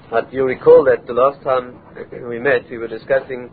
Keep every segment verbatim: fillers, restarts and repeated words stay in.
But you'll recall that the last time we met, we were discussing,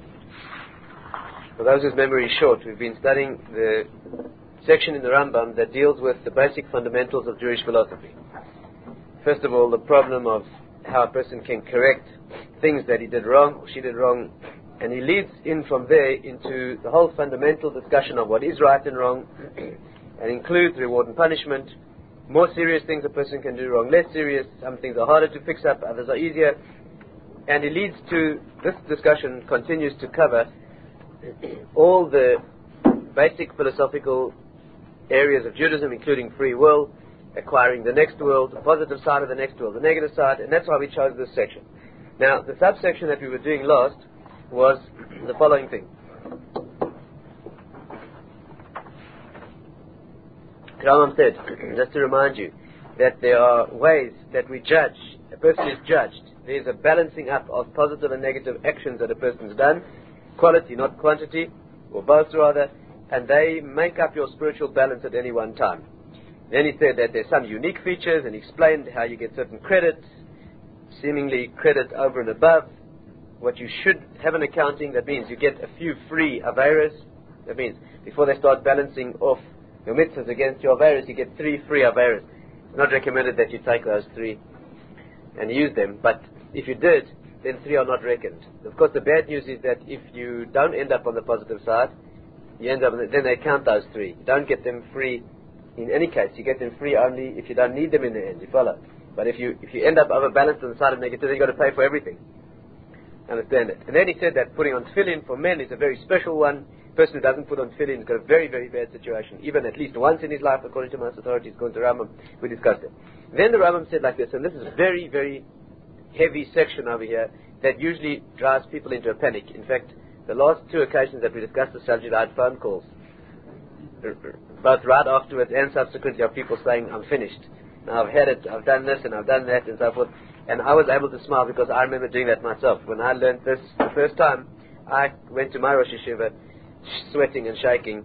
for those whose memory is short, we've been studying the section in the Rambam that deals with the basic fundamentals of Jewish philosophy. First of all, the problem of how a person can correct things that he did wrong or she did wrong, and he leads in from there into the whole fundamental discussion of what is right and wrong, and includes reward and punishment, more serious things a person can do wrong, less serious, some things are harder to fix up, others are easier, and it leads to, this discussion continues to cover all the basic philosophical areas of Judaism, including free will, acquiring the next world, the positive side of the next world, the negative side, and that's why we chose this section. Now, the subsection that we were doing last was the following thing. Rambam said, just to remind you, that there are ways that we judge, a person is judged. There's a balancing up of positive and negative actions that a person's done, quality, not quantity, or both rather, and they make up your spiritual balance at any one time. Then he said that there's some unique features, and he explained how you get certain credit, seemingly credit over and above what you should have in accounting. That means you get a few free averos. That means before they start balancing off your mitzvahs against your averos, you get three free averos. It's not recommended that you take those three and use them, but if you did, then three are not reckoned. Of course, the bad news is that if you don't end up on the positive side, you end up, then they count those three. You don't get them free in any case. You get them free only if you don't need them in the end. You follow? But if you if you end up overbalanced on the side of negativity, you've got to pay for everything. Understand it? And then he said that putting on tefillin for men is a very special one. A person who doesn't put on tefillin has got a very, very bad situation. Even at least once in his life, according to most authorities, according to Rambam, we discussed it. Then the Rambam said like this, and this is a very, very heavy section over here that usually drives people into a panic. In fact, the last two occasions that we discussed the subject, I had phone calls, both right afterwards and subsequently, of people saying, I'm finished. Now I've had it, I've done this and I've done that and so forth. And I was able to smile because I remember doing that myself. When I learned this the first time, I went to my Rosh Yeshiva sweating and shaking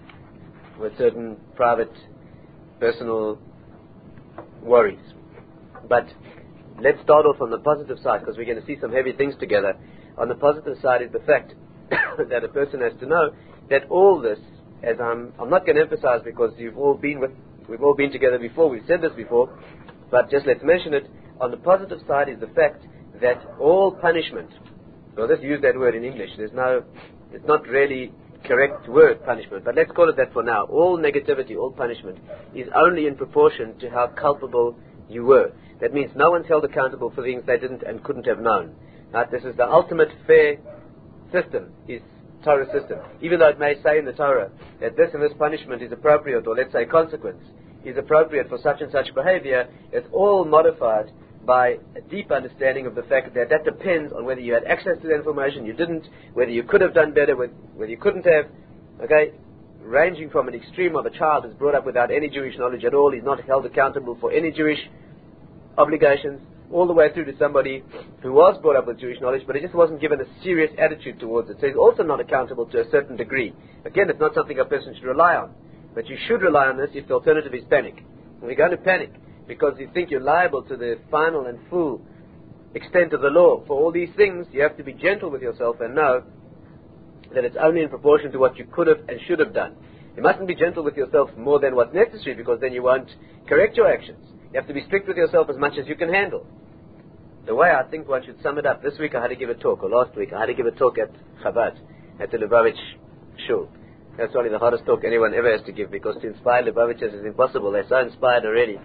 with certain private, personal worries. But let's start off on the positive side, because we're going to see some heavy things together. On the positive side is the fact that a person has to know that all this, as I'm, I'm not going to emphasize because you've all been with, we've all been together before, we've said this before, but just let's mention it. On the positive side is the fact that all punishment, well, let's use that word in English, there's no, it's not really correct word, punishment, but let's call it that for now. All negativity, all punishment is only in proportion to how culpable you were. That means no one's held accountable for things they didn't and couldn't have known. Right? This is the ultimate fair system, is Torah system. Even though it may say in the Torah that this and this punishment is appropriate, or let's say consequence is appropriate for such and such behavior, it's all modified by a deep understanding of the fact that that depends on whether you had access to the information, you didn't, whether you could have done better, whether you couldn't have, okay, ranging from an extreme of a child who's brought up without any Jewish knowledge at all, he's not held accountable for any Jewish obligations, all the way through to somebody who was brought up with Jewish knowledge, but he just wasn't given a serious attitude towards it. So he's also not accountable to a certain degree. Again, it's not something a person should rely on. But you should rely on this if the alternative is panic. And we're going to panic because you think you're liable to the final and full extent of the law. For all these things, you have to be gentle with yourself and know that it's only in proportion to what you could have and should have done. You mustn't be gentle with yourself more than what's necessary, because then you won't correct your actions. You have to be strict with yourself as much as you can handle. The way I think one should sum it up, this week I had to give a talk, or last week I had to give a talk at Chabad, at the Lubavitch Shul. That's probably the hardest talk anyone ever has to give, because to inspire Lubavitchers is impossible. They're so inspired already.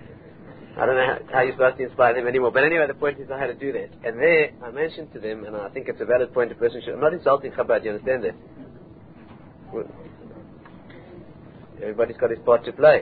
I don't know how, how you're supposed to inspire them anymore. But anyway, the point is I had to do that. And there I mentioned to them, and I think it's a valid point a person should... I'm not insulting Chabad, you understand that? Everybody's got his part to play.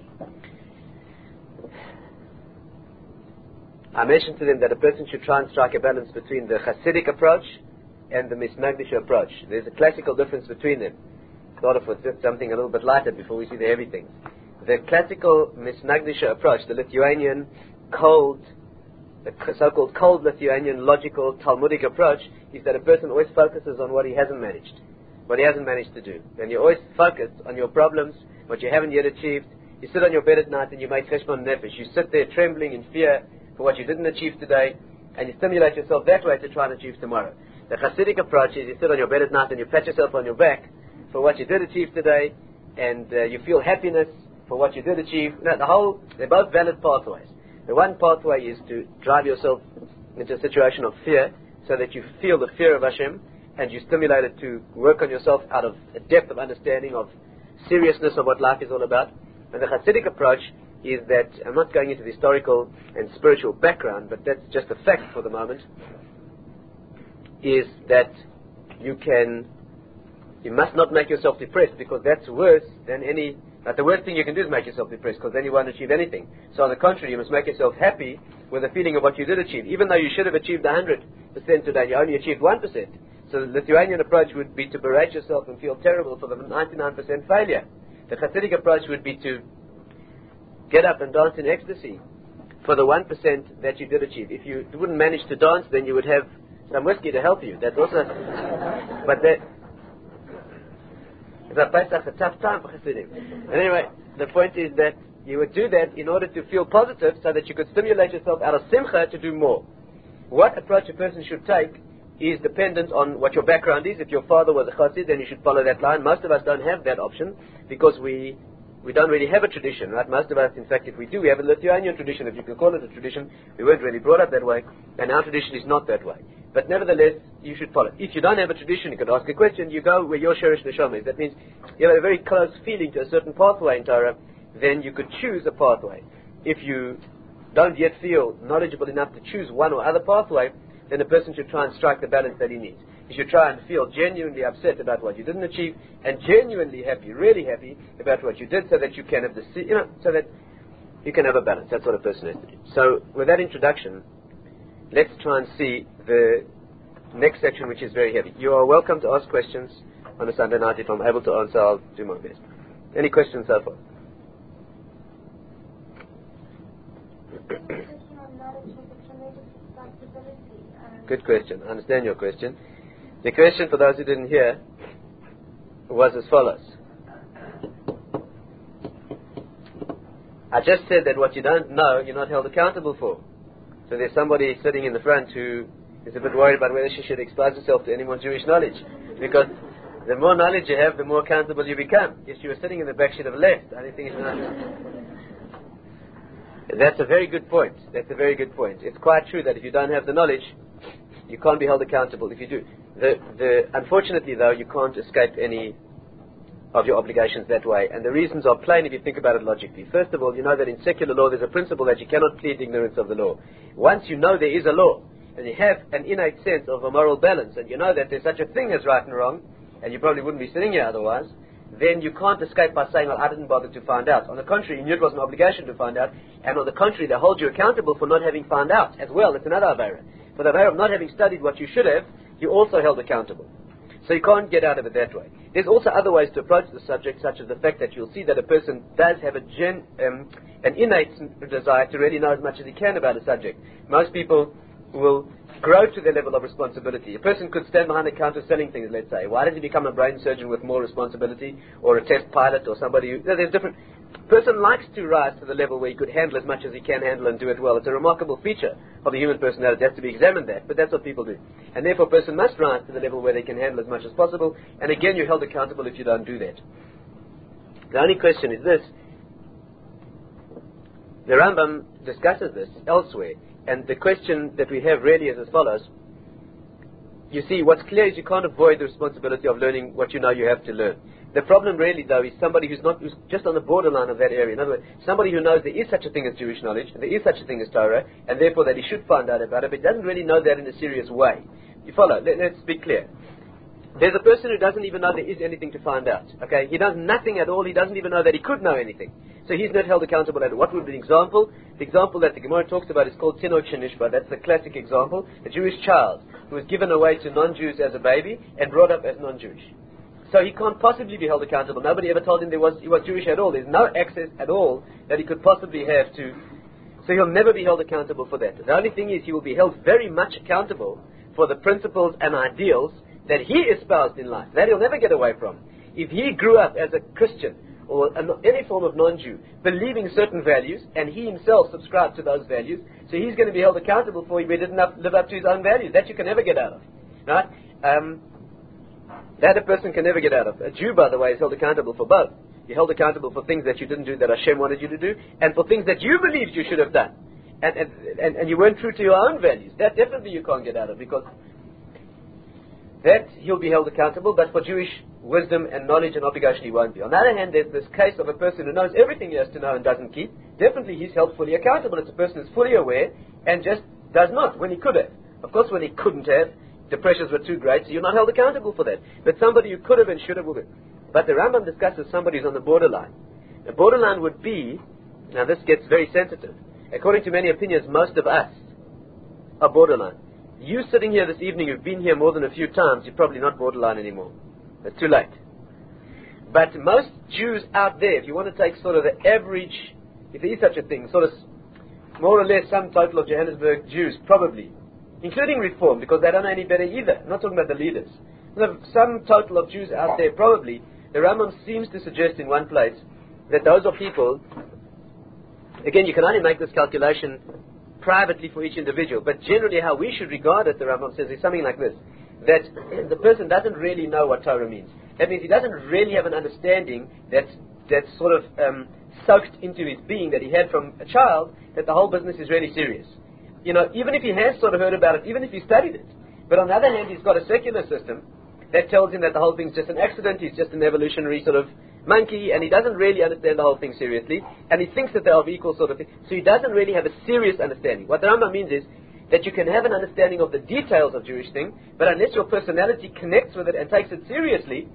I mentioned to them that a person should try and strike a balance between the Hasidic approach and the Misnagdisha approach. There's a classical difference between them. Start off with just something a little bit lighter before we see the heavy things. The classical Misnagdisha approach, the Lithuanian cold, the so-called cold Lithuanian logical Talmudic approach, is that a person always focuses on what he hasn't managed, what he hasn't managed to do. And you always focus on your problems, what you haven't yet achieved. You sit on your bed at night and you make cheshbon nefesh. You sit there trembling in fear for what you didn't achieve today, and you stimulate yourself that way to try and achieve tomorrow. The Hasidic approach is you sit on your bed at night and you pat yourself on your back for what you did achieve today, and uh, you feel happiness for what you did achieve. No, the whole, they're both valid pathways. The one pathway is to drive yourself into a situation of fear so that you feel the fear of Hashem, and you stimulate it to work on yourself out of a depth of understanding of seriousness of what life is all about. And the Hasidic approach is that, I'm not going into the historical and spiritual background, but that's just a fact for the moment, is that you can, you must not make yourself depressed, because that's worse than any, but the worst thing you can do is make yourself depressed, because then you won't achieve anything. So on the contrary, you must make yourself happy with the feeling of what you did achieve, even though you should have achieved one hundred percent today, you only achieved one percent. So the Lithuanian approach would be to berate yourself and feel terrible for the ninety-nine percent failure. The Hasidic approach would be to get up and dance in ecstasy for the one percent that you did achieve. If you wouldn't manage to dance, then you would have some whiskey to help you. That's also, but that, it's a Pesach, a tough time for Hasidim. And anyway, the point is that you would do that in order to feel positive so that you could stimulate yourself out of simcha to do more. What approach a person should take is dependent on what your background is. If your father was a chassid, then you should follow that line. Most of us don't have that option because we we don't really have a tradition, right? Most of us, in fact, if we do, we have a Lithuanian tradition, if you can call it a tradition. We weren't really brought up that way, and our tradition is not that way. But nevertheless, you should follow. If you don't have a tradition, you could ask a question, you go where your Sherish Neshama is. That means you have a very close feeling to a certain pathway in Torah, then you could choose a pathway. If you don't yet feel knowledgeable enough to choose one or other pathway, then a person should try and strike the balance that he needs. You should try and feel genuinely upset about what you didn't achieve, and genuinely happy, really happy about what you did, so that you can have the, you know, so that you can have a balance. That's what a person has to do. So, with that introduction, let's try and see the next section, which is very heavy. You are welcome to ask questions on a Sunday night. If I'm able to answer, I'll do my best. Any questions so far? Good question. I understand your question. The question, for those who didn't hear, was as follows. I just said that what you don't know, you're not held accountable for. So there's somebody sitting in the front who is a bit worried about whether she should expose herself to any more Jewish knowledge. Because the more knowledge you have, the more accountable you become. If she was sitting in the back, she'd have left. I don't think it's not. That's a very good point. That's a very good point. It's quite true that if you don't have the knowledge, you can't be held accountable if you do. The, the, unfortunately, though, you can't escape any of your obligations that way. And the reasons are plain if you think about it logically. First of all, you know that in secular law there's a principle that you cannot plead ignorance of the law. Once you know there is a law, and you have an innate sense of a moral balance, and you know that there's such a thing as right and wrong, and you probably wouldn't be sitting here otherwise, then you can't escape by saying, well, I didn't bother to find out. On the contrary, you knew it was an obligation to find out, and on the contrary, they hold you accountable for not having found out as well. It's another avera. For the avera of not having studied what you should have, you also held accountable. So you can't get out of it that way. There's also other ways to approach the subject, such as the fact that you'll see that a person does have a gen, um, an innate desire to really know as much as he can about a subject. Most people will grow to their level of responsibility. A person could stand behind a counter selling things, let's say. Why does he become a brain surgeon with more responsibility, or a test pilot, or somebody who... There's different... person likes to rise to the level where he could handle as much as he can handle and do it well. It's a remarkable feature of the human personality. It has to be examined that, but that's what people do. And therefore a person must rise to the level where they can handle as much as possible, and again you're held accountable if you don't do that. The only question is this. The Rambam discusses this elsewhere, and the question that we have really is as follows. You see, what's clear is you can't avoid the responsibility of learning what you know you have to learn. The problem really, though, is somebody who's not, who's just on the borderline of that area. In other words, somebody who knows there is such a thing as Jewish knowledge, and there is such a thing as Torah, and therefore that he should find out about it, but doesn't really know that in a serious way. You follow? Let, let's be clear. There's a person who doesn't even know there is anything to find out. Okay? He knows nothing at all. He doesn't even know that he could know anything. So he's not held accountable at it. What would be the example? The example that the Gemara talks about is called Tinok Shenishba. That's the classic example. A Jewish child who was given away to non-Jews as a baby and brought up as non-Jewish. So he can't possibly be held accountable. Nobody ever told him there was, he was Jewish at all. There's no access at all that he could possibly have to. So he'll never be held accountable for that. The only thing is he will be held very much accountable for the principles and ideals that he espoused in life. That he'll never get away from. If he grew up as a Christian or an, any form of non-Jew, believing certain values, and he himself subscribed to those values, so he's going to be held accountable for if he didn't up, live up to his own values. That you can never get out of. Right? Um, that a person can never get out of. A Jew, by the way, is held accountable for both. You're held accountable for things that you didn't do that Hashem wanted you to do, and for things that you believed you should have done. And, and, and, and you weren't true to your own values. That definitely you can't get out of, because that he'll be held accountable, but for Jewish wisdom and knowledge and obligation he won't be. On the other hand, there's this case of a person who knows everything he has to know and doesn't keep. Definitely he's held fully accountable. It's a person who's fully aware and just does not when he could have. Of course, when he couldn't have, the pressures were too great, so you're not held accountable for that. But somebody who could have and should have will be. But the Rambam discusses somebody who's on the borderline. The borderline would be, now this gets very sensitive. According to many opinions, most of us are borderline. You sitting here this evening, you've been here more than a few times, you're probably not borderline anymore. It's too late. But most Jews out there, if you want to take sort of the average, if there is such a thing, sort of more or less sum total of Johannesburg Jews, probably, including Reform, because they don't know any better either. I'm not talking about the leaders. The sum total of Jews out there, probably, the Rambam seems to suggest in one place that those are people, again, you can only make this calculation privately for each individual, but generally how we should regard it, the Rambam says, is something like this, that the person doesn't really know what Torah means. That means he doesn't really have an understanding that's, that's sort of um, soaked into his being that he had from a child, that the whole business is really serious. You know, even if he has sort of heard about it, even if he studied it. But on the other hand, he's got a secular system that tells him that the whole thing's just an accident, he's just an evolutionary sort of monkey, and he doesn't really understand the whole thing seriously, and he thinks that they are of equal sort of thing. So he doesn't really have a serious understanding. What the Rambam means is that you can have an understanding of the details of Jewish thing, but unless your personality connects with it and takes it seriously,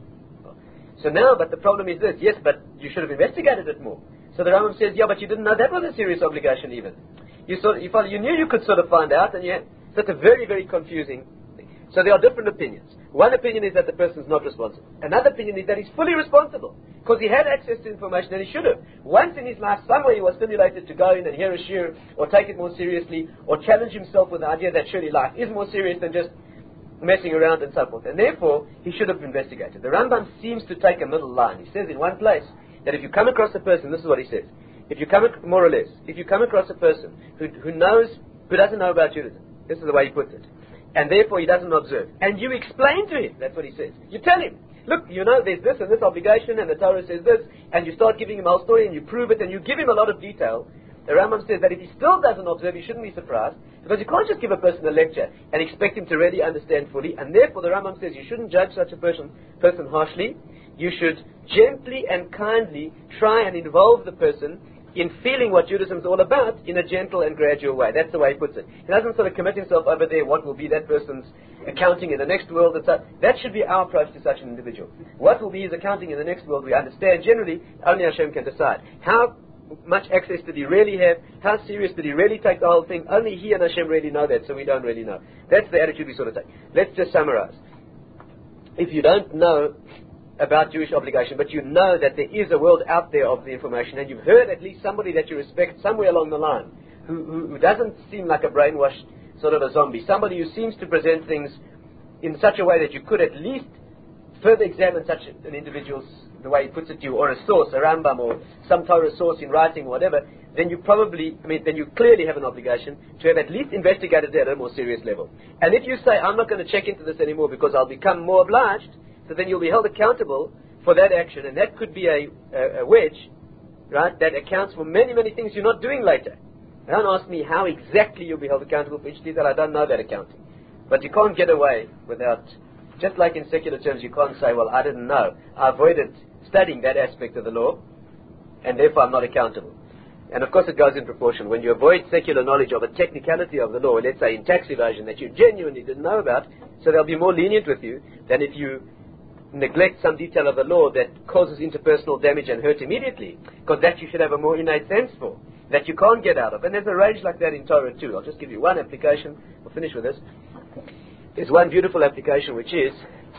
so now, but the problem is this, yes, but you should have investigated it more. So the Rambam says, yeah, but you didn't know that was a serious obligation even. You sort of, you, thought, you knew you could sort of find out, and yet, so it's a very, very confusing thing. So there are different opinions. One opinion is that the person is not responsible. Another opinion is that he's fully responsible, because he had access to information and he should have. Once in his life, somewhere he was stimulated to go in and hear a shir, or take it more seriously, or challenge himself with the idea that surely life is more serious than just messing around and so forth. And therefore, he should have investigated. The Rambam seems to take a middle line. He says in one place that if you come across a person, this is what he says, if you come, ac- more or less, if you come across a person who, who knows, who doesn't know about Judaism, this is the way he puts it, and therefore he doesn't observe, and you explain to him, that's what he says, you tell him, look, you know, there's this and this obligation, and the Torah says this, and you start giving him a whole story, and you prove it, and you give him a lot of detail. The Rambam says that if he still doesn't observe, you shouldn't be surprised, because you can't just give a person a lecture and expect him to really understand fully, and therefore the Rambam says you shouldn't judge such a person, person harshly. You should gently and kindly try and involve the person in feeling what Judaism is all about in a gentle and gradual way. That's the way he puts it. He doesn't sort of commit himself over there, what will be that person's accounting in the next world. And such. That should be our approach to such an individual. What will be his accounting in the next world, we understand. Generally, only Hashem can decide. How much access did he really have? How serious did he really take the whole thing? Only he and Hashem really know that, so we don't really know. That's the attitude we sort of take. Let's just summarize. If you don't know about Jewish obligation, but you know that there is a world out there of the information, and you've heard at least somebody that you respect somewhere along the line, who, who, who doesn't seem like a brainwashed sort of a zombie, somebody who seems to present things in such a way that you could at least further examine such an individual's, the way he puts it to you, or a source, a Rambam, or some Torah source in writing, or whatever, then you probably, I mean, then you clearly have an obligation to have at least investigated it at a more serious level. And if you say, I'm not going to check into this anymore because I'll become more obliged, so then you'll be held accountable for that action, and that could be a, a, a wedge, right, that accounts for many, many things you're not doing later. Don't ask me how exactly you'll be held accountable for each detail. I don't know that accounting. But you can't get away without, just like in secular terms, you can't say, well, I didn't know. I avoided studying that aspect of the law, and therefore I'm not accountable. And of course it goes in proportion. When you avoid secular knowledge of a technicality of the law, let's say in tax evasion, that you genuinely didn't know about, so they'll be more lenient with you than if you neglect some detail of the law that causes interpersonal damage and hurt immediately, because that you should have a more innate sense for, that you can't get out of. And there's a range like that in Torah too. I'll just give you one application. We'll finish with this. There's one beautiful application, which is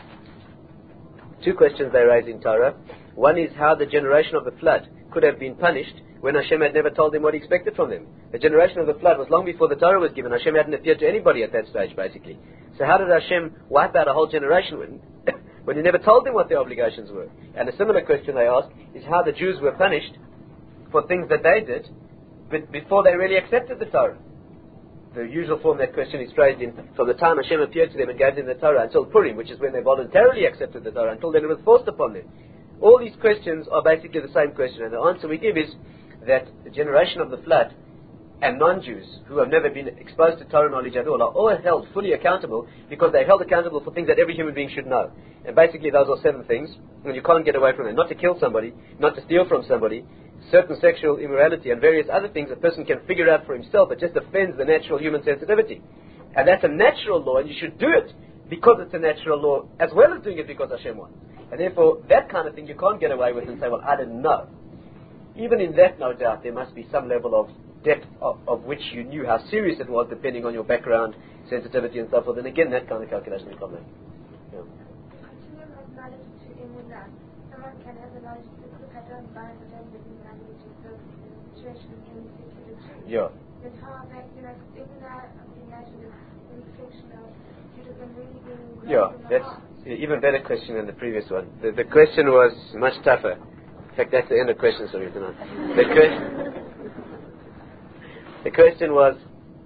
two questions they raise in Torah. One is how the generation of the flood could have been punished when Hashem had never told them what he expected from them. The generation of the flood was long before the Torah was given. Hashem hadn't appeared to anybody at that stage, basically. So how did Hashem wipe out a whole generation when when you never told them what their obligations were. And a similar question they asked is how the Jews were punished for things that they did but before they really accepted the Torah. The usual form that question is phrased in from the time Hashem appeared to them and gave them the Torah until Purim, which is when they voluntarily accepted the Torah, until then it was forced upon them. All these questions are basically the same question, and the answer we give is that the generation of the flood and non-Jews who have never been exposed to Torah knowledge at all are all held fully accountable because they're held accountable for things that every human being should know. And basically those are seven things, and you can't get away from them. Not to kill somebody, not to steal from somebody, certain sexual immorality and various other things a person can figure out for himself. It just offends the natural human sensitivity. And that's a natural law, and you should do it because it's a natural law, as well as doing it because Hashem wants. And therefore, that kind of thing you can't get away with and say, well, I didn't know. Even in that, no doubt, there must be some level of depth of, of which you knew how serious it was, depending on your background, sensitivity and so forth. And again, that kind of calculation you can't make. Yeah. Continuum of knowledge to Emunah. Someone can have the knowledge to look at our environment and live in knowledge of the situation in particular tree. Yeah. Then how that, you know, Emunah, I can imagine, is a reflection of Judaism really being Yeah, that's an even better question than the previous one. The, the question was much tougher. In fact, that's the end of questions for you tonight. The, que- the question was,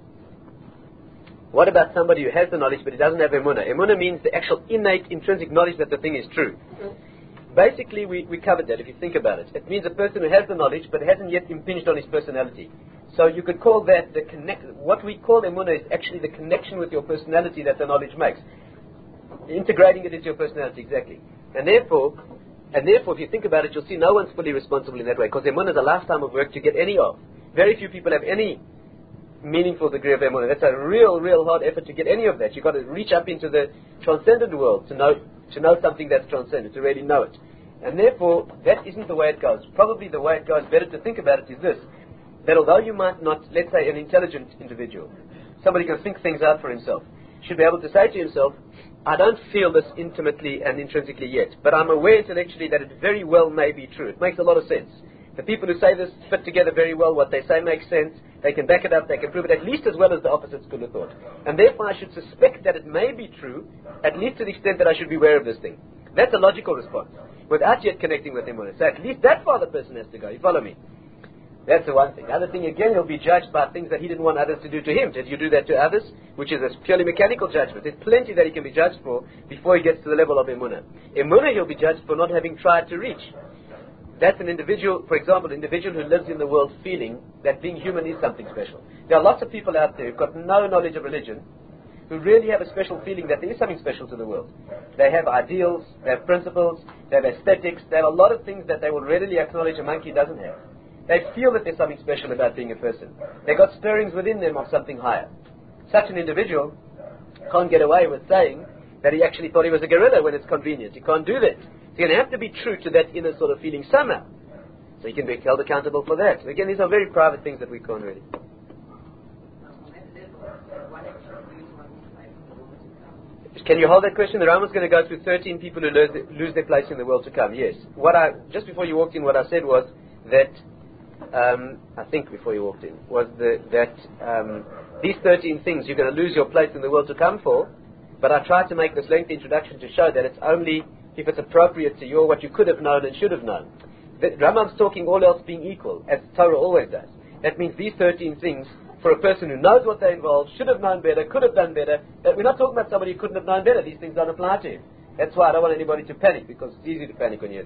what about somebody who has the knowledge but he doesn't have emunah? Emunah means the actual innate, intrinsic knowledge that the thing is true. Basically, we, we covered that if you think about it. It means a person who has the knowledge but hasn't yet impinged on his personality. So you could call that the connect. What we call emunah is actually the connection with your personality that the knowledge makes. Integrating it into your personality, exactly. And therefore, and therefore, if you think about it, you'll see no one's fully responsible in that way, because emunah is a lifetime of work to get any of. Very few people have any meaningful degree of emunah. That's a real, real hard effort to get any of that. You've got to reach up into the transcendent world to know to know something that's transcendent, to really know it. And therefore, that isn't the way it goes. Probably the way it goes, better to think about it, is this: that although you might not, let's say, an intelligent individual, somebody can think things out for himself, should be able to say to himself, I don't feel this intimately and intrinsically yet, but I'm aware intellectually that it very well may be true. It makes a lot of sense. The people who say this fit together very well. What they say makes sense. They can back it up. They can prove it at least as well as the opposite school of thought. And therefore I should suspect that it may be true, at least to the extent that I should be aware of this thing. That's a logical response, without yet connecting with him on it. So at least that far the person has to go. You follow me? That's the one thing. The other thing, again, he'll be judged by things that he didn't want others to do to him. Did you do that to others? Which is a purely mechanical judgment. There's plenty that he can be judged for before he gets to the level of emunah. Emunah he'll be judged for not having tried to reach. That's an individual, for example, an individual who lives in the world feeling that being human is something special. There are lots of people out there who've got no knowledge of religion, who really have a special feeling that there is something special to the world. They have ideals, they have principles, they have aesthetics, they have a lot of things that they will readily acknowledge a monkey doesn't have. They feel that there's something special about being a person. They've got stirrings within them of something higher. Such an individual can't get away with saying that he actually thought he was a gorilla when it's convenient. He can't do that. So you're going to have to be true to that inner sort of feeling somehow. So you can be held accountable for that. Again, these are very private things that we can't really. Can you hold that question? The Rambam's going to go through thirteen people who lose, lose their place in the world to come. Yes. What I just before you walked in, what I said was that um, I think before you walked in was the, that um, these thirteen things you're going to lose your place in the world to come for. But I tried to make this lengthy introduction to show that it's only if it's appropriate to you or what you could have known and should have known. The Rambam's talking all else being equal, as Torah always does. That means these thirteen things, for a person who knows what they involve, should have known better, could have done better. Uh, we're not talking about somebody who couldn't have known better. These things don't apply to him. That's why I don't want anybody to panic, because it's easy to panic when you're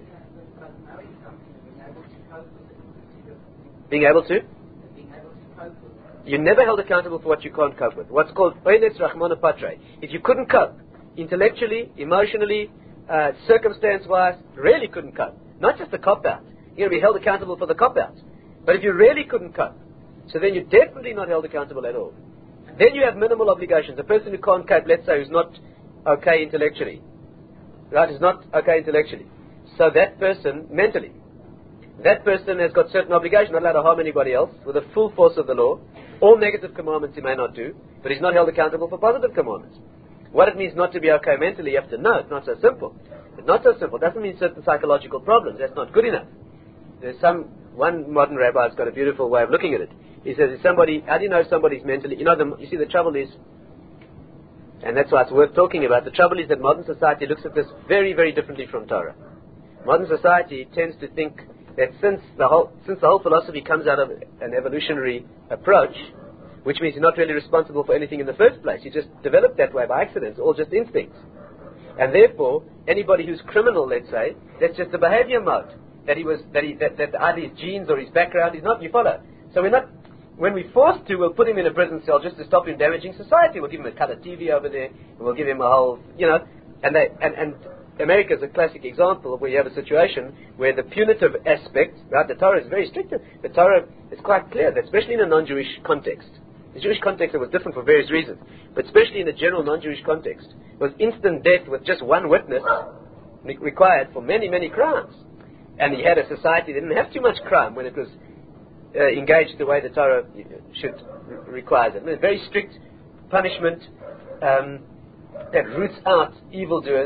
being able to. You're never held accountable for what you can't cope with. What's called Oiles Rachmana Patre. If you couldn't cope, intellectually, emotionally, uh, circumstance-wise, really couldn't cope. Not just the cop-out. You're going to be held accountable for the cop-out. But if you really couldn't cope, so then you're definitely not held accountable at all. Then you have minimal obligations. A person who can't cope, let's say, who's not okay intellectually, right, is not okay intellectually. So that person, mentally, that person has got certain obligations, not allowed to harm anybody else, with the full force of the law. All negative commandments he may not do, but he's not held accountable for positive commandments. What it means not to be okay mentally, you have to know. It's not so simple. It's not so simple. It doesn't mean certain psychological problems. That's not good enough. There's some, one modern rabbi has got a beautiful way of looking at it. He says, if somebody, how do you know if somebody's mentally, you know, the, you see the trouble is, And that's why it's worth talking about. The trouble is that modern society looks at this very, very differently from Torah. Modern society tends to think that since the whole, since the whole philosophy comes out of an evolutionary approach, which means you're not really responsible for anything in the first place, you just developed that way by accident, it's all just instincts. And therefore, anybody who's criminal, let's say, that's just the behavior mode. That he was, that he, that, that either his genes or his background is not, you follow. So we're not, when we're forced to, we'll put him in a prison cell just to stop him damaging society. We'll give him a colour T V over there, and we'll give him a whole, you know, and they, and, and America is a classic example of where you have a situation where the punitive aspect, right, the Torah is very strict. The Torah is quite clear that, especially in a non-Jewish context, the Jewish context, it was different for various reasons, but especially in the general non-Jewish context, was instant death with just one witness re- required for many, many crimes. And you had a society that didn't have too much crime when it was uh, engaged the way the Torah should re- require it. I mean, very strict punishment um, that roots out evildoers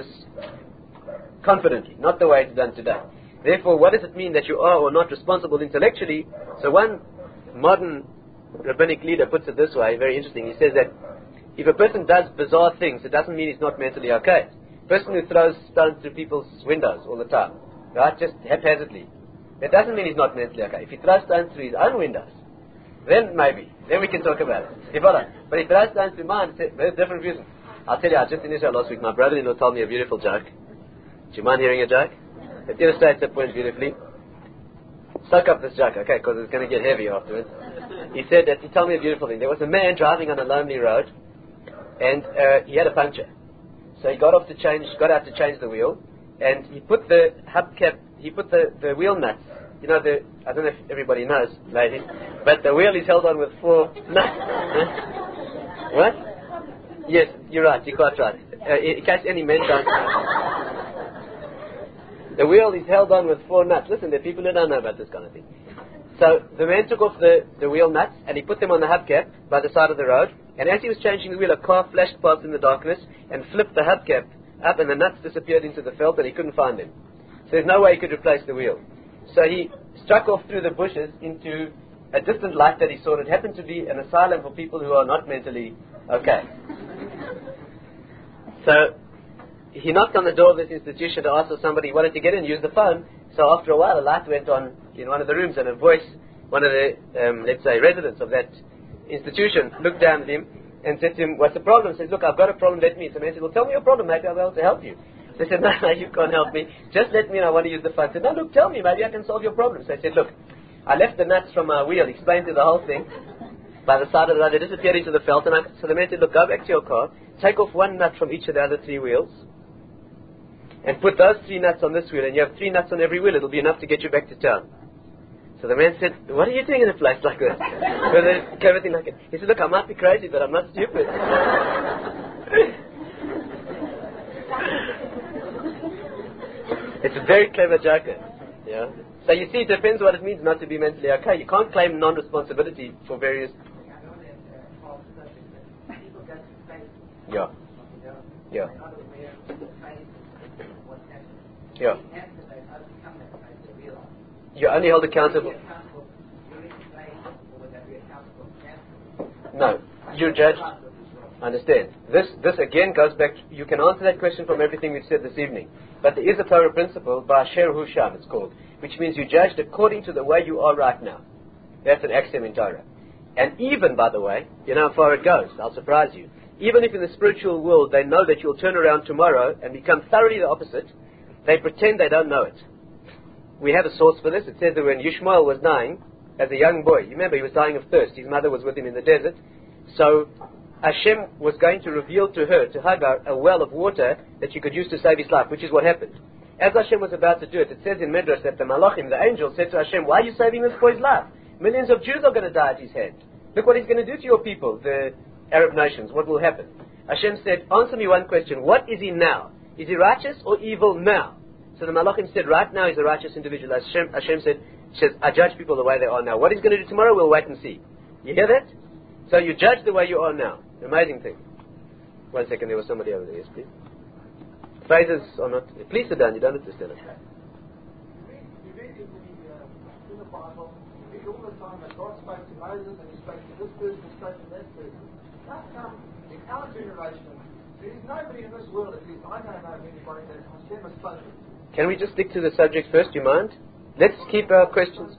confidently, not the way it's done today. Therefore, what does it mean that you are or not responsible intellectually? So one modern rabbinic leader puts it this way, very interesting. He says that if a person does bizarre things, it doesn't mean he's not mentally okay. A person who throws stones through people's windows all the time, right, just haphazardly, that doesn't mean he's not mentally okay. If he throws stones through his own windows, then maybe, then we can talk about it. You follow? But he throws stones through mine, there's different reasons. I'll tell you, I was just in Israel last week, my brother-in-law told me a beautiful joke. Do you mind hearing a joke? It illustrates the point beautifully. Soak up this joke, okay, because it's going to get heavy afterwards. He said that, he told me a beautiful thing. There was a man driving on a lonely road, and uh, he had a puncture. So he got off to change, got out to change the wheel, and he put the hubcap, he put the, the wheel nuts, you know, the, I don't know if everybody knows, ladies, but the wheel is held on with four nuts. What? Yes, you're right, you're quite right. Uh, in case any men don't the wheel is held on with four nuts. Listen, there are people who don't know about this kind of thing. So the man took off the, the wheel nuts and he put them on the hubcap by the side of the road. And as he was changing the wheel, a car flashed past in the darkness and flipped the hubcap up, and the nuts disappeared into the felt and he couldn't find them. So there's no way he could replace the wheel. So he struck off through the bushes into a distant light that he saw. It happened to be an asylum for people who are not mentally okay. So he knocked on the door of this institution to ask for somebody. He wanted to get in and use the phone. So after a while, a light went on in one of the rooms, and a voice, one of the, um, let's say, residents of that institution, looked down at him and said to him, "What's the problem?" He said, "Look, I've got a problem, let me." So the man said, "Well, tell me your problem, maybe I'll be able to help you." They said, "No, no, you can't help me. Just let me know, I want to use the phone." He said, "No, look, tell me, maybe I can solve your problem." So I said, "Look, I left the nuts from my wheel," explained to the whole thing, by the side of the road. They disappeared into the felt. And I, so the man said, "Look, go back to your car, take off one nut from each of the other three wheels, and put those three nuts on this wheel, and you have three nuts on every wheel. It'll be enough to get you back to town." So the man said, "What are you doing in a place like this?" With everything like it. He said, "Look, I might be crazy, but I'm not stupid." It's a very clever joker. Yeah. So you see, it depends what it means not to be mentally okay. You can't claim non-responsibility for various. Yeah. Yeah. Yeah. You're only held accountable. No, you're judged. Understand. This this again goes back. To, you can answer that question from everything we've said this evening. But there is a Torah principle, Ba'asher Hu Sham, it's called, which means you're judged according to the way you are right now. That's an axiom in Torah. And even, by the way, you know how far it goes. I'll surprise you. Even if in the spiritual world they know that you'll turn around tomorrow and become thoroughly the opposite, they pretend they don't know it. We have a source for this. It says that when Yishmael was dying, as a young boy, you remember he was dying of thirst. His mother was with him in the desert. So Hashem was going to reveal to her, to Hagar, a well of water that she could use to save his life, which is what happened. As Hashem was about to do it, it says in Midrash that the Malachim, the angels, said to Hashem, "Why are you saving this boy's life? Millions of Jews are going to die at his hand. Look what he's going to do to your people, the Arab nations. What will happen?" Hashem said, "Answer me one question. What is he now? Is he righteous or evil now?" So the Malachim said, "Right now he's a righteous individual." Hashem, Hashem said, says, "I judge people the way they are now. What he's going to do tomorrow, we'll wait and see." You hear that? So you judge the way you are now. Amazing thing. One second, there was somebody over there. Yes, please. Phrases are not... Please sit down, you don't have to stand up. You read, you read in the, uh, in the Bible, you read all the time that God spoke to Moses and he spoke to this person, he spoke to that person. How come in our generation There is nobody in this world, at least I don't know of anybody that Hashem has spoken. Can we just stick to the subject first, do you mind? Let's keep our questions.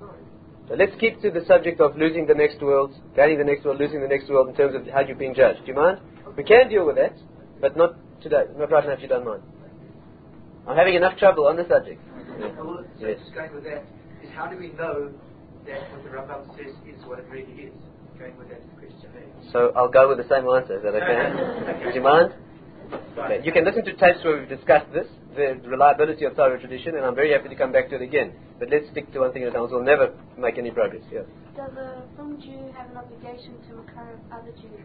So let's keep to the subject of losing the next world, gaining the next world, losing the next world in terms of how you're being judged. Do you mind? We can deal with that, but not today. Not right now if you don't mind. I'm having enough trouble on the subject. Yeah. Well, so Yes. just going with that, is how do we know that what the Rambam says is what it really is? Going with that question. So I'll go with the same answer. Is that okay? Okay. Do you mind? Okay. You can listen to tapes where we've discussed this, the reliability of Torah tradition, and I'm very happy to come back to it again. But let's stick to one thing at a time. We'll never make any progress. Yeah. Does a from Jew have an obligation to makar other Jews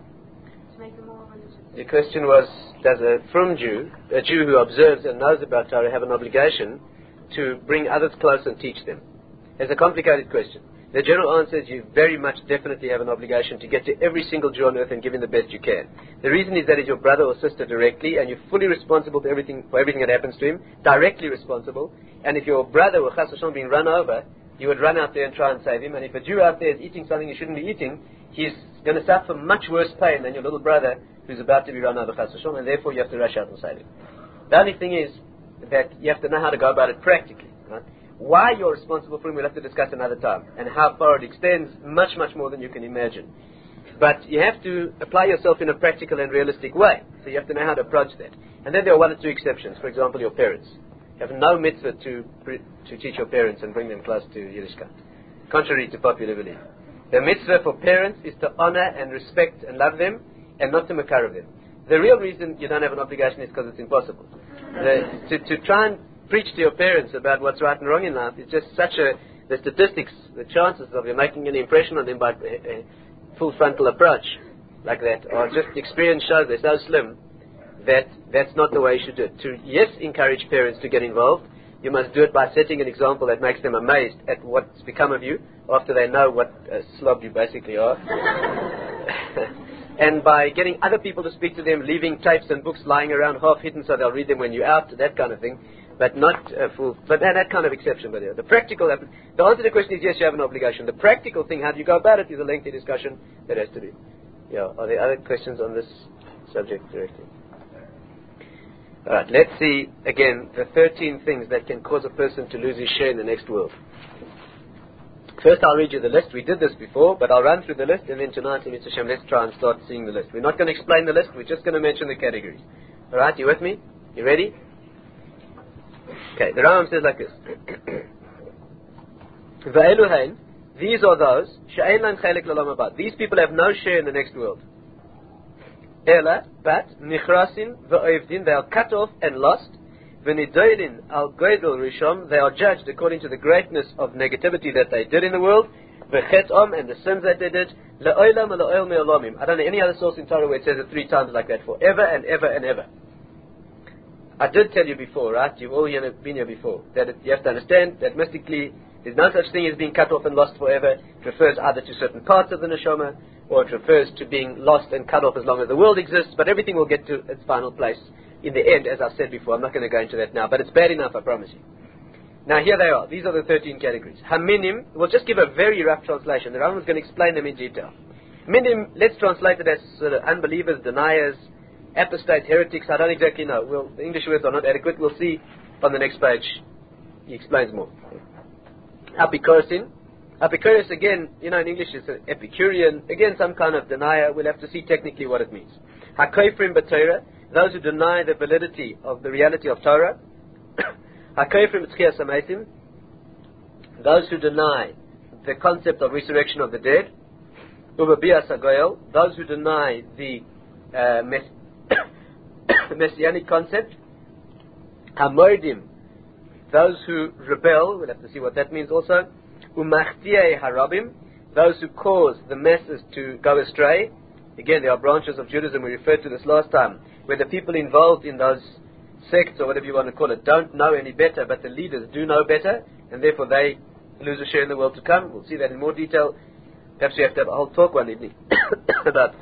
to make them more religious? The question was, does a frum Jew, a Jew who observes and knows about Torah, have an obligation to bring others close and teach them? It's a complicated question. The general answer is you very much definitely have an obligation to get to every single Jew on earth and give him the best you can. The reason is that he's your brother or sister directly, and you're fully responsible for everything, for everything that happens to him, directly responsible. And if your brother or chas v'shalom being run over, you would run out there and try and save him. And if a Jew out there is eating something he shouldn't be eating, he's going to suffer much worse pain than your little brother who's about to be run over, chas v'shalom, and therefore you have to rush out and save him. The only thing is that you have to know how to go about it practically. Right? Why you're responsible for him, we'll have to discuss another time. And how far it extends, much, much more than you can imagine. But you have to apply yourself in a practical and realistic way. So you have to know how to approach that. And then there are one or two exceptions. For example, your parents. You have no mitzvah to to teach your parents and bring them close to Yiddishkeit, contrary to popular belief. The mitzvah for parents is to honor and respect and love them, and not to makar them. The real reason you don't have an obligation is because it's impossible. The, to, to try and preach to your parents about what's right and wrong in life is just such a, the statistics, the chances of you making an impression on them by a, a full frontal approach like that, or just experience shows they're so slim that that's not the way you should do it. To, yes, encourage parents to get involved, you must do it by setting an example that makes them amazed at what's become of you after they know what a slob you basically are. And by getting other people to speak to them, leaving tapes and books lying around half hidden so they'll read them when you're out, that kind of thing. But not uh, full, but that, that kind of exception. But uh, the practical, the answer to the question is yes, you have an obligation. The practical thing, how do you go about it, is a lengthy discussion that has to be. Yeah. Are there other questions on this subject directly? All right. Let's see again the thirteen things that can cause a person to lose his share in the next world. First, I'll read you the list. We did this before, but I'll run through the list, and then tonight, Mister Shem, let's try and start seeing the list. We're not going to explain the list. We're just going to mention the categories. All right. You with me? You ready? Okay, the Rambam says like this. Va'eluhain, these are those, she'ein lahem chelek l'olam haba. These people have no share in the next world. Ela, but, nichrasin va'ovdin, they are cut off and lost. V'nidoilin al goydel rishom, they are judged according to the greatness of negativity that they did in the world. V'chetom, and the sins that they did. La'olam la'oil me'olamim. I don't know any other source in Torah where it says it three times like that, forever and ever and ever. I did tell you before, right? You've all been here before. That it, you have to understand that mystically there's no such thing as being cut off and lost forever. It refers either to certain parts of the neshama, or it refers to being lost and cut off as long as the world exists. But everything will get to its final place in the end, as I've said before. I'm not going to go into that now, but it's bad enough, I promise you. Now here they are. These are the thirteen categories. Haminim, we'll just give a very rough translation. The Rambam is going to explain them in detail. Minim, let's translate it as sort of unbelievers, deniers, apostate, heretics. I don't exactly know. Well, the English words are not adequate. We'll see on the next page. He explains more. Apikoresin. Apikoros, again, you know, in English it's an Epicurean. Again, some kind of denier. We'll have to see technically what it means. Hakoifrim b'Torah. Those who deny the validity of the reality of Torah. Hakoifrim b'Tchias HaMeitim. Those who deny the concept of resurrection of the dead. Ubabias HaGoyel. Those who deny the uh, mess messianic concept. Hamoidim, those who rebel, we'll have to see what that means also. Umachtiei harabim, those who cause the masses to go astray. Again, there are branches of Judaism, we referred to this last time, where the people involved in those sects, or whatever you want to call it, don't know any better, but the leaders do know better, and therefore they lose a share in the world to come. We'll see that in more detail. Perhaps we have to have a whole talk one evening about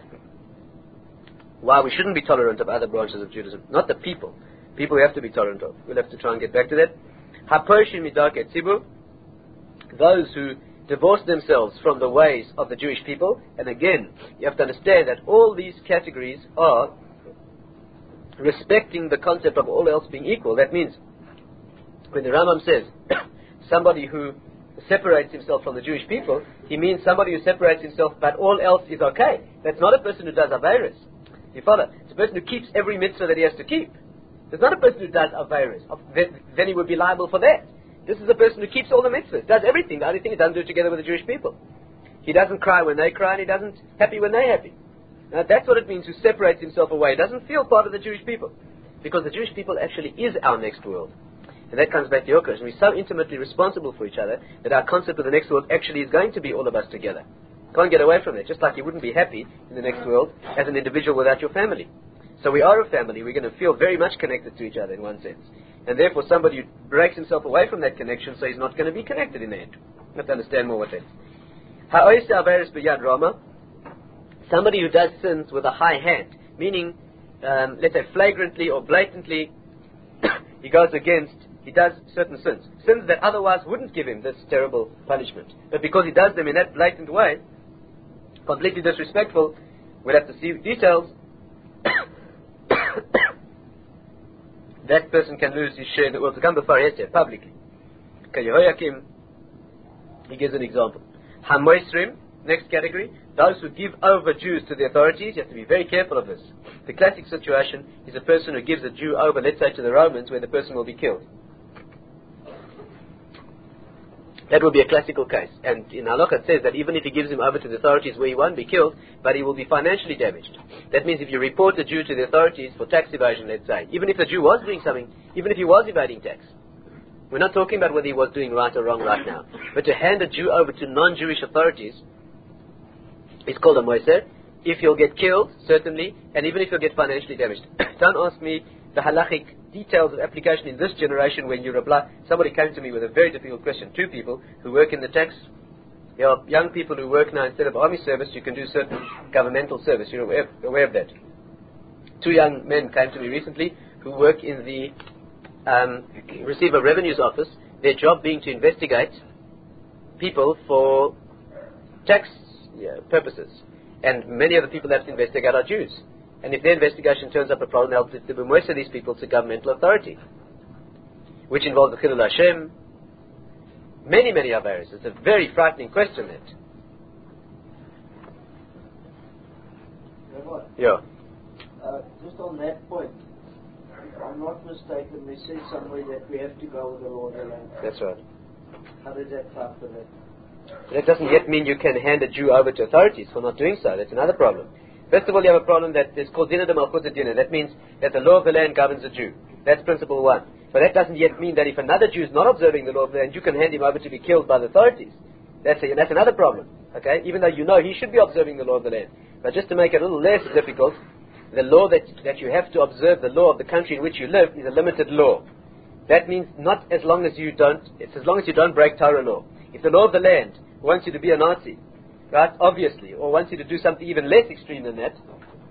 why we shouldn't be tolerant of other branches of Judaism. Not the people. People we have to be tolerant of. We'll have to try and get back to that. Haposhim midarkei tzibur, those who divorce themselves from the ways of the Jewish people. And again, you have to understand that all these categories are respecting the concept of all else being equal. That means, when the Rambam says, somebody who separates himself from the Jewish people, he means somebody who separates himself but all else is okay. That's not a person who does Averis. You follow? It's a person who keeps every mitzvah that he has to keep. It's not a person who does Averis. Then he would be liable for that. This is a person who keeps all the mitzvahs, does everything. The only thing he doesn't do it together with the Jewish people. He doesn't cry when they cry, and he doesn't happy when they're happy. Now, that's what it means to separate himself away. He doesn't feel part of the Jewish people. Because the Jewish people actually is our next world. And that comes back to your question. We're so intimately responsible for each other that our concept of the next world actually is going to be all of us together. Can't get away from it. Just like you wouldn't be happy in the next world as an individual without your family. So we are a family. We're going to feel very much connected to each other in one sense. And therefore somebody who breaks himself away from that connection, so he's not going to be connected in the end. You have to understand more what that is. Ha'oisa averis b'yad rama. Somebody who does sins with a high hand, meaning, um, let's say flagrantly or blatantly, he goes against, he does certain sins. Sins that otherwise wouldn't give him this terrible punishment. But because he does them in that blatant way, completely disrespectful, we'll have to see details, that person can lose his share in the world to come before Yetzer publicly. Okay, Yehoiakim, he gives an example. Hamoisrim, next category, those who give over Jews to the authorities. You have to be very careful of this. The classic situation is a person who gives a Jew over, let's say to the Romans, where the person will be killed. That will be a classical case. And in Halakha it says that even if he gives him over to the authorities where he won't be killed, but he will be financially damaged. That means if you report a Jew to the authorities for tax evasion, let's say, even if the Jew was doing something, even if he was evading tax, we're not talking about whether he was doing right or wrong right now, but to hand a Jew over to non-Jewish authorities is called a moiser. If he'll get killed, certainly, and even if he'll get financially damaged. Don't ask me the halachic details of application in this generation when you reply. Somebody came to me with a very difficult question. Two people who work in the tax, there are young people who work now, instead of army service, you can do certain governmental service. You're aware, aware of that. Two young men came to me recently who work in the um, Receiver Revenues Office, their job being to investigate people for tax yeah, purposes. And many of the people that have to investigate are Jews. And if their investigation turns up a problem, they'll to bemoiser these people to governmental authority, which involves the Chilul Hashem, many, many averis. It's a very frightening question, that. Yeah. Uh, just on that point, if I'm not mistaken, they say somewhere that we have to go with the law of the land. That's right. How does that tie for that? That doesn't yet mean you can hand a Jew over to authorities for not doing so. That's another problem. First of all, you have a problem that is called Dinah de Malchut Dinah. That means that the law of the land governs a Jew. That's principle one. But that doesn't yet mean that if another Jew is not observing the law of the land, you can hand him over to be killed by the authorities. That's, a, that's another problem. Okay? Even though you know he should be observing the law of the land. But just to make it a little less difficult, the law that, that you have to observe, the law of the country in which you live, is a limited law. That means not as long as you don't, it's as long as you don't break Torah law. If the law of the land wants you to be a Nazi, right, obviously, or wants you to do something even less extreme than that,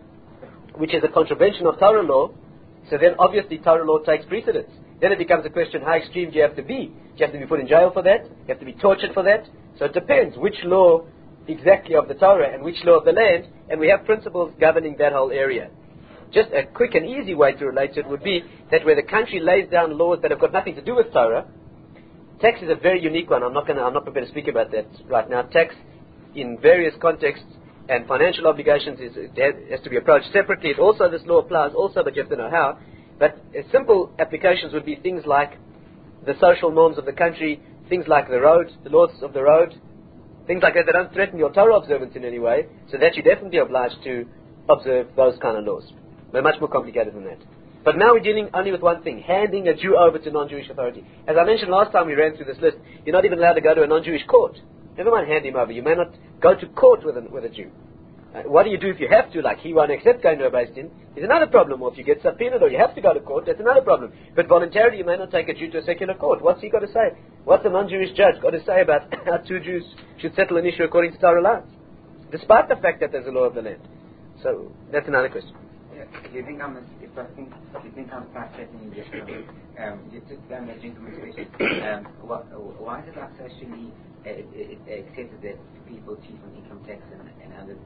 which is a contravention of Torah law, so then obviously Torah law takes precedence. Then it becomes a question, how extreme do you have to be? Do you have to be put in jail for that? Do you have to be tortured for that? So it depends which law exactly of the Torah and which law of the land, and we have principles governing that whole area. Just a quick and easy way to relate to it would be that where the country lays down laws that have got nothing to do with Torah, tax is a very unique one. I'm not going to, I'm not prepared to speak about that right now. Tax in various contexts and financial obligations is, it has to be approached separately. It also, this law applies also, but you have to know how. But uh, simple applications would be things like the social norms of the country, things like the road, the laws of the road, things like that that don't threaten your Torah observance in any way, so that you're definitely obliged to observe those kind of laws. They're much more complicated than that. But now we're dealing only with one thing, handing a Jew over to non-Jewish authority. As I mentioned last time we ran through this list, you're not even allowed to go to a non-Jewish court. Never mind hand him over. You may not go to court with a, with a Jew. Uh, what do you do if you have to, like he won't accept going to a Beis Din? Is another problem. Or if you get subpoenaed or you have to go to court, that's another problem. But voluntarily you may not take a Jew to a secular court. What's he got to say? What's a non-Jewish judge got to say about how two Jews should settle an issue according to Torah laws? Despite the fact that there's a law of the land. So, that's another question. Do you think I'm, if I think, do you think I'm fast-tracking you just now? Um, just going to gentleman's question. Um, what, why is it like socially uh, it, it accepted that people cheat on income tax and, and other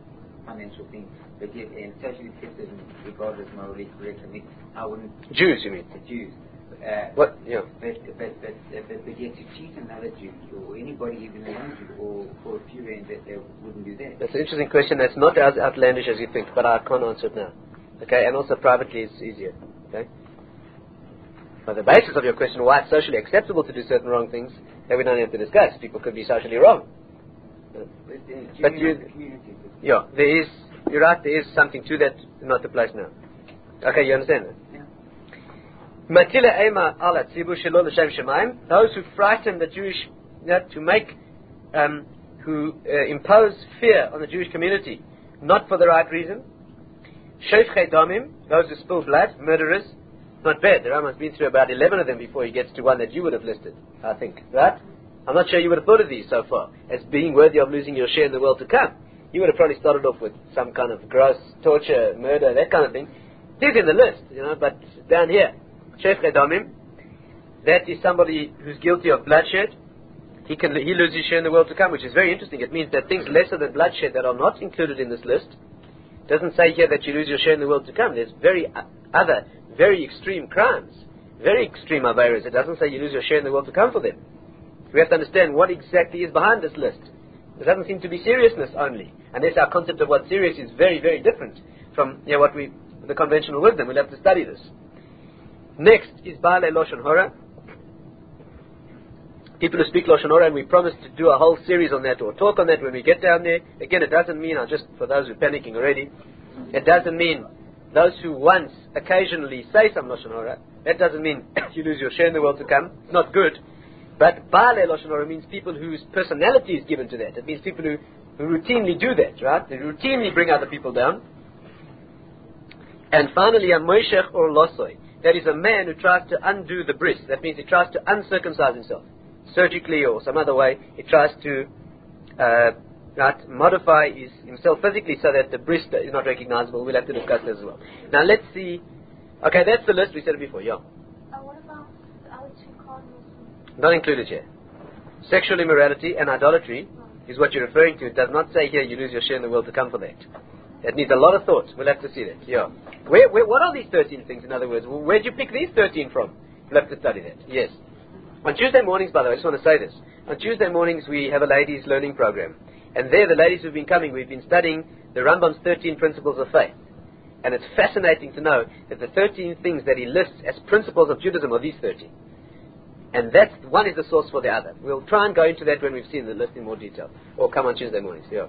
financial thing, but yet and socially accepted and regarded as morally correct. I mean, I wouldn't. Jews, you mean? The Jews. Uh, what? Yeah. But but but but, but yet to cheat another Jew or anybody even a non-Jew or for a few rand that they wouldn't do that. That's an interesting question. That's not as outlandish as you think, but I can't answer it now. Okay, and also privately it's easier. Okay. But the basis of your question, why it's socially acceptable to do certain wrong things, that we don't have to discuss. People could be socially wrong. But you, yeah, there is. You're right. There is something to that. Not the place now. Okay, you understand that? Those who frighten the Jewish, you know, to make, um, who uh, impose fear on the Jewish community, not for the right reason. Shofchei damim, those who spill blood, murderers. Not bad. The Rambam's been through about eleven of them before he gets to one that you would have listed, I think. Right? I'm not sure you would have thought of these so far as being worthy of losing your share in the world to come. You would have probably started off with some kind of gross torture, murder, that kind of thing. It is in the list, you know, but down here. Shofchei damim, that is somebody who's guilty of bloodshed. He can he loses his share in the world to come, which is very interesting. It means that things lesser than bloodshed that are not included in this list doesn't say here that you lose your share in the world to come. There's very uh, other very extreme crimes, very extreme averos. It doesn't say you lose your share in the world to come for them. We have to understand what exactly is behind this list. There doesn't seem to be seriousness only, unless our concept of what serious is very, very different from you know, what we the conventional wisdom. We'll have to study this. Next is Baalei Lashon Hora. People who speak Lashon Hora, and we promised to do a whole series on that or talk on that when we get down there. Again, it doesn't mean, uh, just for those who are panicking already, it doesn't mean those who once, occasionally say some Lashon Hora. That doesn't mean you lose your share in the world to come. It's not good. But Baalei Lashon Hora means people whose personality is given to that. It means people who, who routinely do that, right? They routinely bring other people down. And finally, a Moishech or Losoi. That is a man who tries to undo the bris. That means he tries to uncircumcise himself. Surgically or some other way. He tries to uh, right, modify his, himself physically so that the bris is not recognizable. We'll have to discuss this as well. Now let's see. Okay, that's the list. We said it before. Yeah. Uh, what about the other two cardinals? Not included here. Sexual immorality and idolatry is what you're referring to. It does not say here you lose your share in the world to come for that. That needs a lot of thought. We'll have to see that. Yeah. Where, where, what are these thirteen things, in other words? Where did you pick these thirteen from? We'll have to study that. Yes. On Tuesday mornings, by the way, I just want to say this. On Tuesday mornings, we have a ladies' learning program. And there, the ladies who've been coming, we've been studying the Rambam's thirteen principles of faith. And it's fascinating to know that the thirteen things that he lists as principles of Judaism are these thirteen. And that's, one is the source for the other. We'll try and go into that when we've seen the list in more detail. Or come on Tuesday mornings, yeah.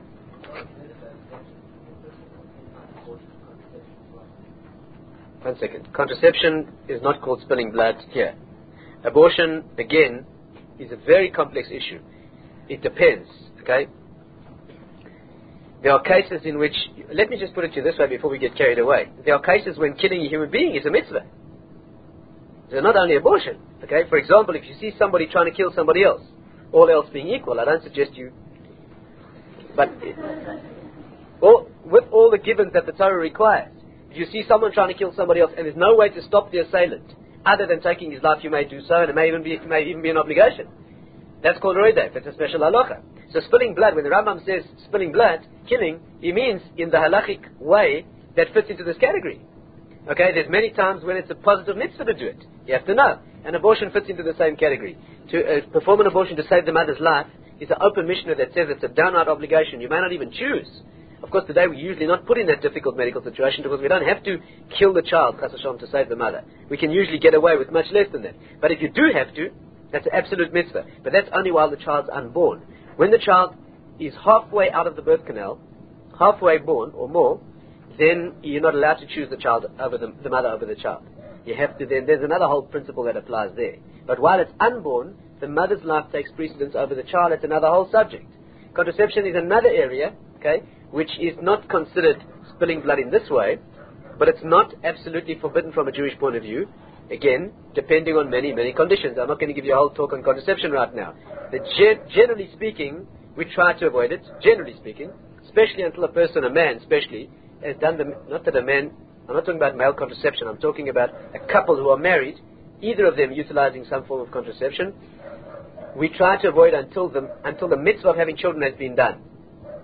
One second. Contraception is not called spilling blood here. Abortion, again, is a very complex issue. It depends, okay? There are cases in which, let me just put it to you this way before we get carried away. There are cases when killing a human being is a mitzvah. So not only abortion, okay? For example, if you see somebody trying to kill somebody else, all else being equal, I don't suggest you, but all, with all the givens that the Torah requires, if you see someone trying to kill somebody else and there's no way to stop the assailant, other than taking his life, you may do so, and it may even be, it may even be an obligation. That's called roidef. It's a special halacha. So spilling blood, when the Rambam says spilling blood, killing, he means in the halachic way that fits into this category. Okay, there's many times when it's a positive mitzvah to do it. You have to know. And abortion fits into the same category. To uh, perform an abortion to save the mother's life is an open mishnah that says it's a downright obligation. You may not even choose. Of course, today we're usually not put in that difficult medical situation because we don't have to kill the child, chas v'shalom, to save the mother. We can usually get away with much less than that. But if you do have to, that's an absolute mitzvah. But that's only while the child's unborn. When the child is halfway out of the birth canal, halfway born or more, then you're not allowed to choose the child over the, the mother over the child. You have to then, there's another whole principle that applies there. But while it's unborn, the mother's life takes precedence over the child. It's another whole subject. Contraception is another area, okay, which is not considered spilling blood in this way, but it's not absolutely forbidden from a Jewish point of view. Again, depending on many, many conditions. I'm not going to give you a whole talk on contraception right now. But ge- generally speaking, we try to avoid it, generally speaking, especially until a person, a man especially, has done the, not that a man, I'm not talking about male contraception, I'm talking about a couple who are married, either of them utilizing some form of contraception. We try to avoid until the, until the mitzvah of having children has been done.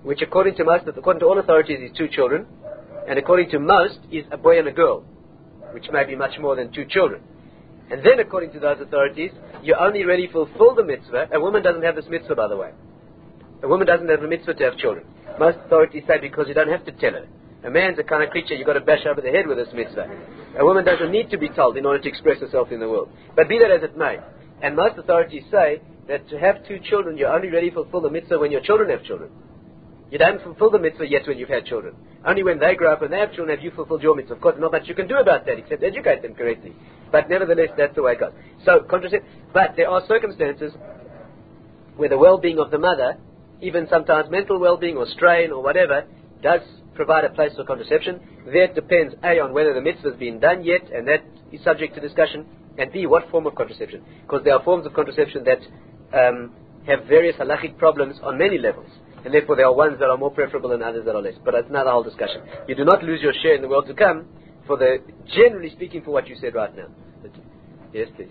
which according to most, according to all authorities, is two children, and according to most, is a boy and a girl, which may be much more than two children. And then, according to those authorities, you only really fulfill the mitzvah. A woman doesn't have this mitzvah, by the way. A woman doesn't have the mitzvah to have children. Most authorities say because you don't have to tell her. A man's a kind of creature you've got to bash over the head with this mitzvah. A woman doesn't need to be told in order to express herself in the world. But be that as it may. And most authorities say that to have two children, you only really fulfill the mitzvah when your children have children. You don't fulfill the mitzvah yet when you've had children. Only when they grow up and they have children have you fulfilled your mitzvah. Of course, not much you can do about that except educate them correctly. But nevertheless, that's the way it goes. So, contracept. But there are circumstances where the well-being of the mother, even sometimes mental well-being or strain or whatever, does provide a place for contraception. That depends, A, on whether the mitzvah has been done yet, and that is subject to discussion, and B, what form of contraception. Because there are forms of contraception that um, have various halachic problems on many levels. And therefore there are ones that are more preferable than others that are less. But that's another whole discussion. You do not lose your share in the world to come, for the, generally speaking, for what you said right now. But, yes, please.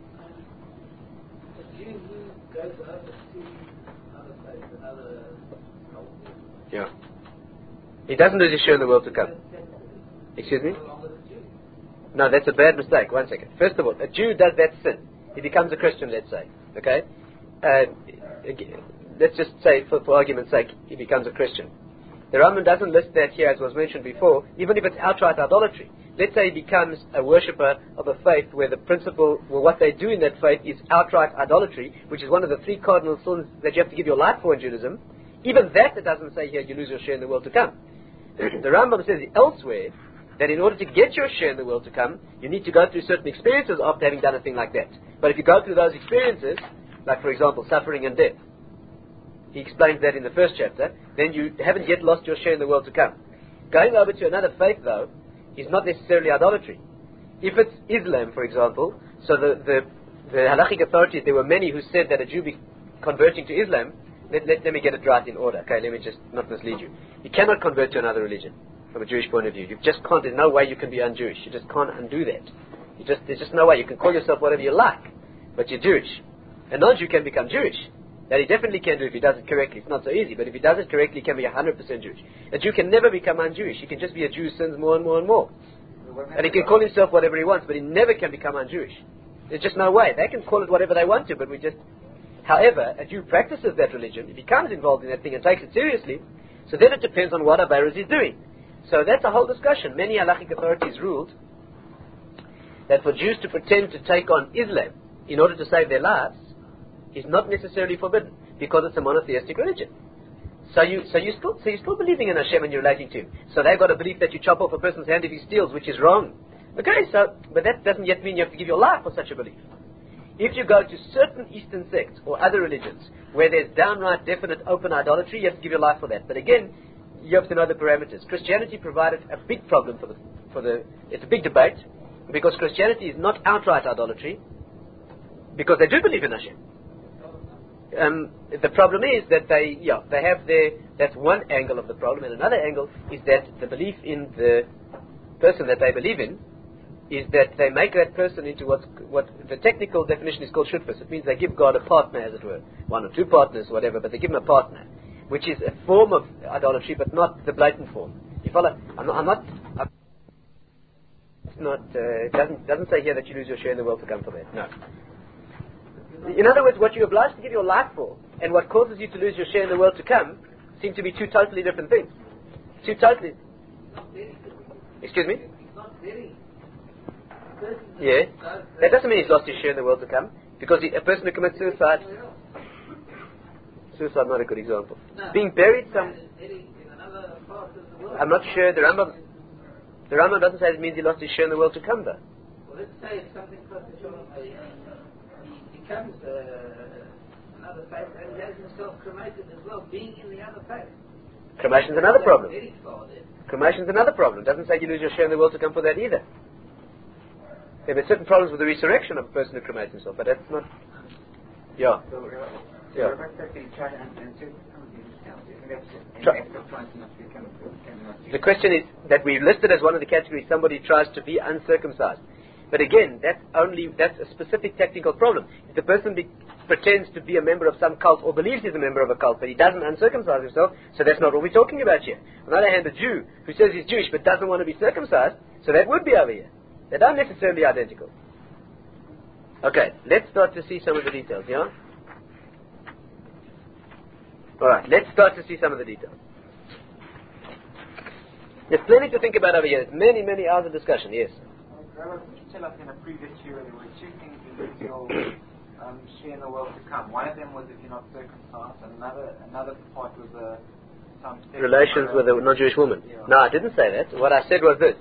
Yeah. He doesn't lose his share in the world to come. Excuse me? No, that's a bad mistake. One second. First of all, a Jew does that sin. He becomes a Christian, let's say. Okay? Uh, let's just say, for, for argument's sake, he becomes a Christian. The Rambam doesn't list that here, as was mentioned before, even if it's outright idolatry. Let's say he becomes a worshipper of a faith where the principle, well, what they do in that faith is outright idolatry, which is one of the three cardinal sins that you have to give your life for in Judaism. Even that, it doesn't say here you lose your share in the world to come. The Rambam says elsewhere that in order to get your share in the world to come, you need to go through certain experiences after having done a thing like that. But if you go through those experiences, like for example, suffering and death, he explains that in the first chapter, then you haven't yet lost your share in the world to come. Going over to another faith, though, is not necessarily idolatry. If it's Islam, for example, so the, the, the halachic authorities, there were many who said that a Jew be converting to Islam, let, let, let me get it right in order, okay, let me just not mislead you. You cannot convert to another religion from a Jewish point of view. You just can't, there's no way you can be un-Jewish. You just can't undo that. You just, there's just no way. You can call yourself whatever you like, but you're Jewish. A non-Jew can become Jewish. That he definitely can do if he does it correctly. It's not so easy, but if he does it correctly, he can be one hundred percent Jewish. A Jew can never become un-Jewish. He can just be a Jew who sins more and more and more. And he can call himself whatever he wants, but he never can become un-Jewish. There's just no way. They can call it whatever they want to, but we just... However, a Jew practices that religion, he becomes involved in that thing and takes it seriously, so then it depends on what Abayros is doing. So that's a whole discussion. Many halachic authorities ruled that for Jews to pretend to take on Islam in order to save their lives is not necessarily forbidden, because it's a monotheistic religion. So you, so you still, so you're still believing in Hashem and you're relating to Him. So they've got a belief that you chop off a person's hand if he steals, which is wrong. Okay, so, but that doesn't yet mean you have to give your life for such a belief. If you go to certain Eastern sects or other religions where there's downright, definite, open idolatry, you have to give your life for that. But again, you have to know the parameters. Christianity provided a big problem for the, for the, it's a big debate, because Christianity is not outright idolatry, because they do believe in Hashem. Um, the problem is that they, yeah, they have their, that's one angle of the problem, and another angle is that the belief in the person that they believe in is that they make that person into what's, what the technical definition is called shutfus. It means they give God a partner, as it were, one or two partners, whatever, but they give him a partner, which is a form of idolatry, but not the blatant form. You follow? I'm not, I'm not, I'm not uh, it doesn't, doesn't say here that you lose your share in the world to come for that. No. In other words, what you're obliged to give your life for and what causes you to lose your share in the world to come seem to be two totally different things. Two totally... Excuse me? Yeah. That doesn't mean he's lost his share in the world to come, because he, a person who commits suicide... Suicide, not a good example. Being buried some... I'm not sure. The Rambam, the Rambam doesn't say it means he lost his share in the world to come, though. Well, let's say if something becomes uh, another faith and he has himself cremated as well, being in the other faith. Cremation's another problem. Cremation's another problem. It doesn't say you lose your share in the world to come for that either. There are certain problems with the resurrection of a person who cremates himself, but that's not... Yeah. Yeah. The question is that we listed as one of the categories somebody tries to be uncircumcised. But again, that's only, that's a specific technical problem. If the person be, pretends to be a member of some cult or believes he's a member of a cult, but he doesn't uncircumcise himself, so that's not what we're talking about here. On the other hand, a Jew who says he's Jewish but doesn't want to be circumcised, so that would be over here. They're not necessarily identical. Okay, let's start to see some of the details, yeah? Alright, let's start to see some of the details. There's plenty to think about over here. There's many, many hours of discussion, yes. Rabbi, did you tell us in a previous year there were two things in your um, share in the world to come? One of them was if you're not circumcised, and another another part was uh, some relations with a non-Jewish woman. Yeah. No, I didn't say that. What I said was this.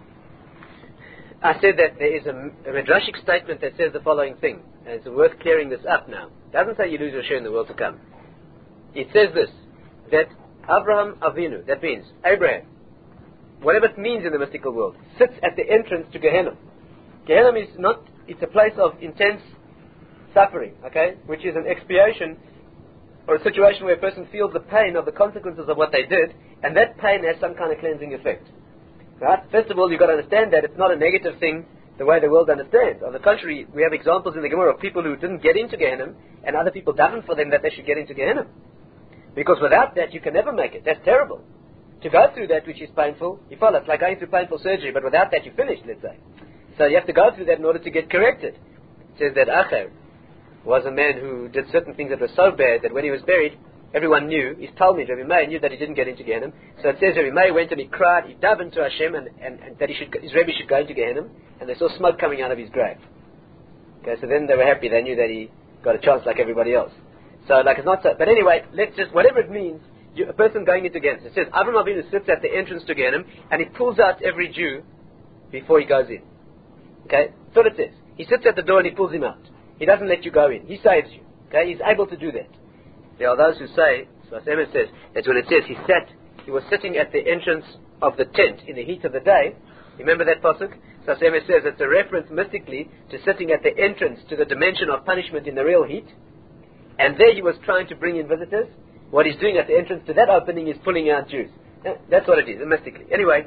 I said that there is a, a Midrashic statement that says the following thing, and it's worth clearing this up now. It doesn't say you lose your share in the world to come. It says this, that Abraham Avinu, that means Abraham, whatever it means in the mystical world, sits at the entrance to Gehenna. Gehenna is not, it's a place of intense suffering, okay, which is an expiation or a situation where a person feels the pain of the consequences of what they did, and that pain has some kind of cleansing effect. Right? First of all, you've got to understand that it's not a negative thing the way the world understands. On the contrary, we have examples in the Gemara of people who didn't get into Gehenna, and other people davened for them that they should get into Gehenna. Because without that, you can never make it. That's terrible. To go through that which is painful, you follow. It's like going through painful surgery, but without that, you're finished, let's say. So you have to go through that in order to get corrected. It says that Acher was a man who did certain things that were so bad that when he was buried, everyone knew. His Talmud, Rabbi Meir, knew that he didn't get into Gehenna. So it says Rabbi Meir went and he cried, he davened to Hashem, and, and, and that he should, his Rebbe should go into Gehenna, and they saw smoke coming out of his grave. Okay, so then they were happy. They knew that he got a chance like everybody else. So, like, it's not so. But anyway, let's just, whatever it means, you, a person going into Gehenna. It says, Avraham Avinu sits at the entrance to Gehenna, and he pulls out every Jew before he goes in. Okay? That's what it says. He sits at the door and he pulls him out. He doesn't let you go in. He saves you. Okay? He's able to do that. There are those who say, so Amos says, that when it says he sat, he was sitting at the entrance of the tent in the heat of the day. Remember that pasuk? So Amos says it's a reference mystically to sitting at the entrance to the dimension of punishment in the real heat. And there he was trying to bring in visitors. What he's doing at the entrance to that opening is pulling out Jews. That's what it is, mystically. Anyway,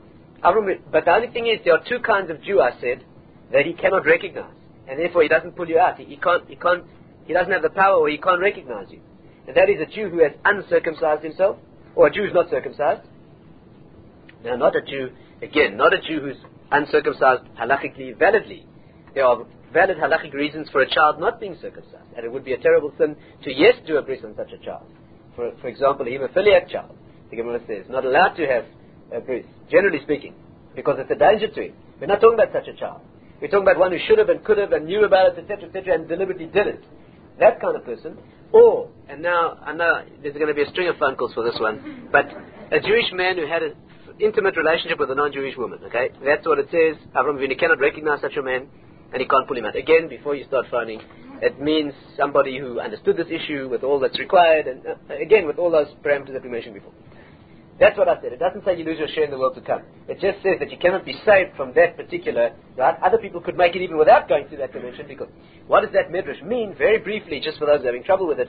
but the only thing is, there are two kinds of Jew, I said, that he cannot recognize. And therefore he doesn't pull you out. He, he can't, he can't, he doesn't have the power, or he can't recognize you. And that is a Jew who has uncircumcised himself, or a Jew who's not circumcised. Now, not a Jew, again, not a Jew who's uncircumcised halachically, validly. There are valid halachic reasons for a child not being circumcised, and it would be a terrible sin to, yes, do a bris on such a child. For, for example, a hemophiliac child, the Gemara says, not allowed to have a bris, generally speaking, because it's a danger to him. We're not talking about such a child. We're talking about one who should have and could have and knew about it, et cetera, et cetera, and deliberately did it. That kind of person. Or, and now, I know there's going to be a string of phone calls for this one, but a Jewish man who had an intimate relationship with a non-Jewish woman, okay? That's what it says. Avraham Avinu cannot recognize such a man, and he can't pull him out. Again, before you start phoning, it means somebody who understood this issue with all that's required, and uh, again, with all those parameters that we mentioned before. That's what I said. It doesn't say you lose your share in the world to come. It just says that you cannot be saved from that particular, right? Other people could make it even without going through that dimension, because what does that midrash mean? Very briefly, just for those having trouble with it,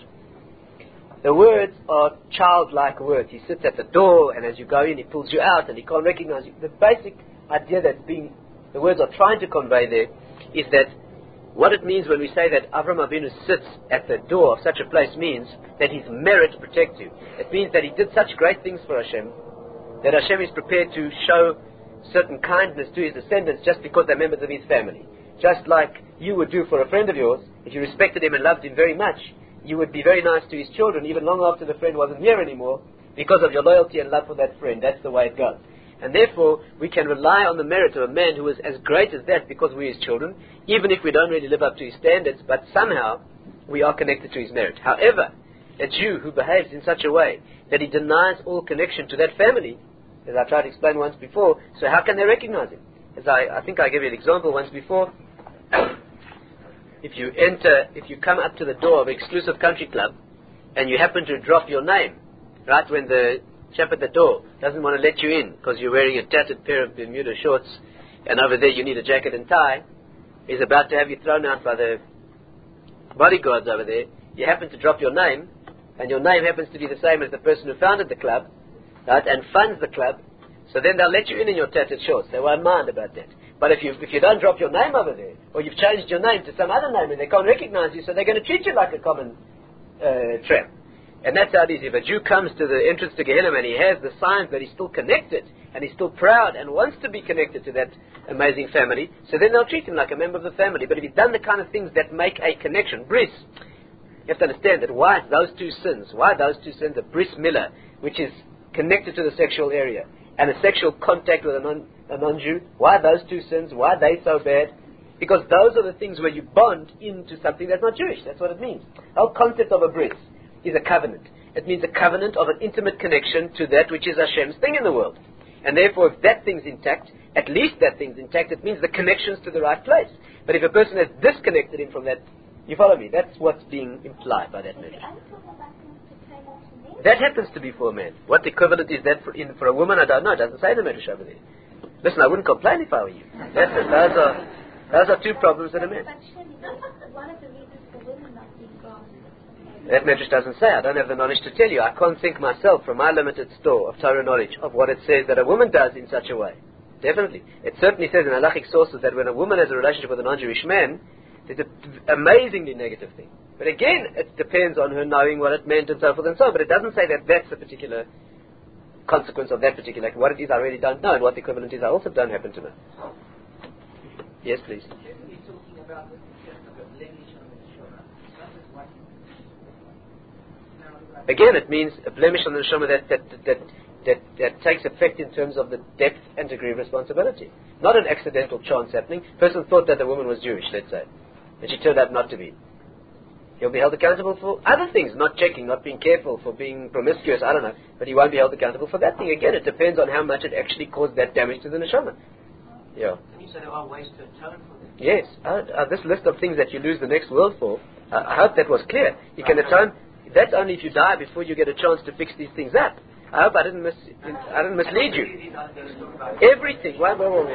the words are childlike words. He sits at the door, and as you go in, he pulls you out, and he can't recognize you. The basic idea that's being, the words are trying to convey there, is that what it means when we say that Avraham Avinu sits at the door of such a place means that his merit protects you. It means that he did such great things for Hashem, that Hashem is prepared to show certain kindness to his descendants just because they're members of his family. Just like you would do for a friend of yours, if you respected him and loved him very much, you would be very nice to his children even long after the friend wasn't here anymore, because of your loyalty and love for that friend. That's the way it goes. And therefore, we can rely on the merit of a man who is as great as that because we're his children, even if we don't really live up to his standards, but somehow we are connected to his merit. However, a Jew who behaves in such a way that he denies all connection to that family, as I tried to explain once before, so how can they recognize him? As I, I think I gave you an example once before. If you enter, if you come up to the door of an exclusive country club, and you happen to drop your name, right when the chap at the door doesn't want to let you in because you're wearing a tattered pair of Bermuda shorts, and over there you need a jacket and tie, he's about to have you thrown out by the bodyguards over there. You happen to drop your name, and your name happens to be the same as the person who founded the club, right, and funds the club, so then they'll let you in in your tattered shorts. They won't mind about that. But if you if you don't drop your name over there, or you've changed your name to some other name and they can't recognize you, so they're going to treat you like a common uh, tramp. And that's how it is. If a Jew comes to the entrance to Gehenna and he has the signs that he's still connected, and he's still proud and wants to be connected to that amazing family, so then they'll treat him like a member of the family. But if he's done the kind of things that make a connection, bris, you have to understand that why those two sins, why those two sins, a bris milah, which is connected to the sexual area, and a sexual contact with a, non, a non-Jew, why those two sins, why are they so bad? Because those are the things where you bond into something that's not Jewish. That's what it means. The whole concept of a bris is a covenant. It means a covenant of an intimate connection to that which is Hashem's thing in the world. And therefore, if that thing's intact, at least that thing's intact, it means the connection's to the right place. But if a person has disconnected him from that, you follow me? That's what's being implied by that measure. That happens to be for a man. What equivalent is that for, in, for a woman? I don't know. It doesn't say the medrash over there. Listen, I wouldn't complain if I were you. That's it. Those are, those are two problems that a man. One of the reasons for women not being gone. That medrash doesn't say. I don't have the knowledge to tell you. I can't think myself from my limited store of Torah knowledge of what it says that a woman does in such a way. Definitely. It certainly says in halachic sources that when a woman has a relationship with a non-Jewish man, it's an amazingly negative thing. But again, it depends on her knowing what it meant and so forth and so on. But it doesn't say that that's a particular consequence of that particular act. What it is, I really don't know. And what the equivalent is, I also don't happen to know. Yes, please. Again, it means a blemish on the neshama that that, that that that takes effect in terms of the depth and degree of responsibility. Not an accidental chance happening. Person thought that the woman was Jewish, let's say, and she turned out not to be. He'll be held accountable for other things, not checking, not being careful, for being promiscuous, I don't know. But he won't be held accountable for that thing. Again, it depends on how much it actually caused that damage to the neshama. Yeah. Can you say there are ways to atone for that? Yes. Uh, uh, this list of things that you lose the next world for, uh, I hope that was clear. You can atone. That's only if you die before you get a chance to fix these things up. I hope I didn't mis- I didn't mislead you. Everything. Whoa, whoa, whoa, whoa.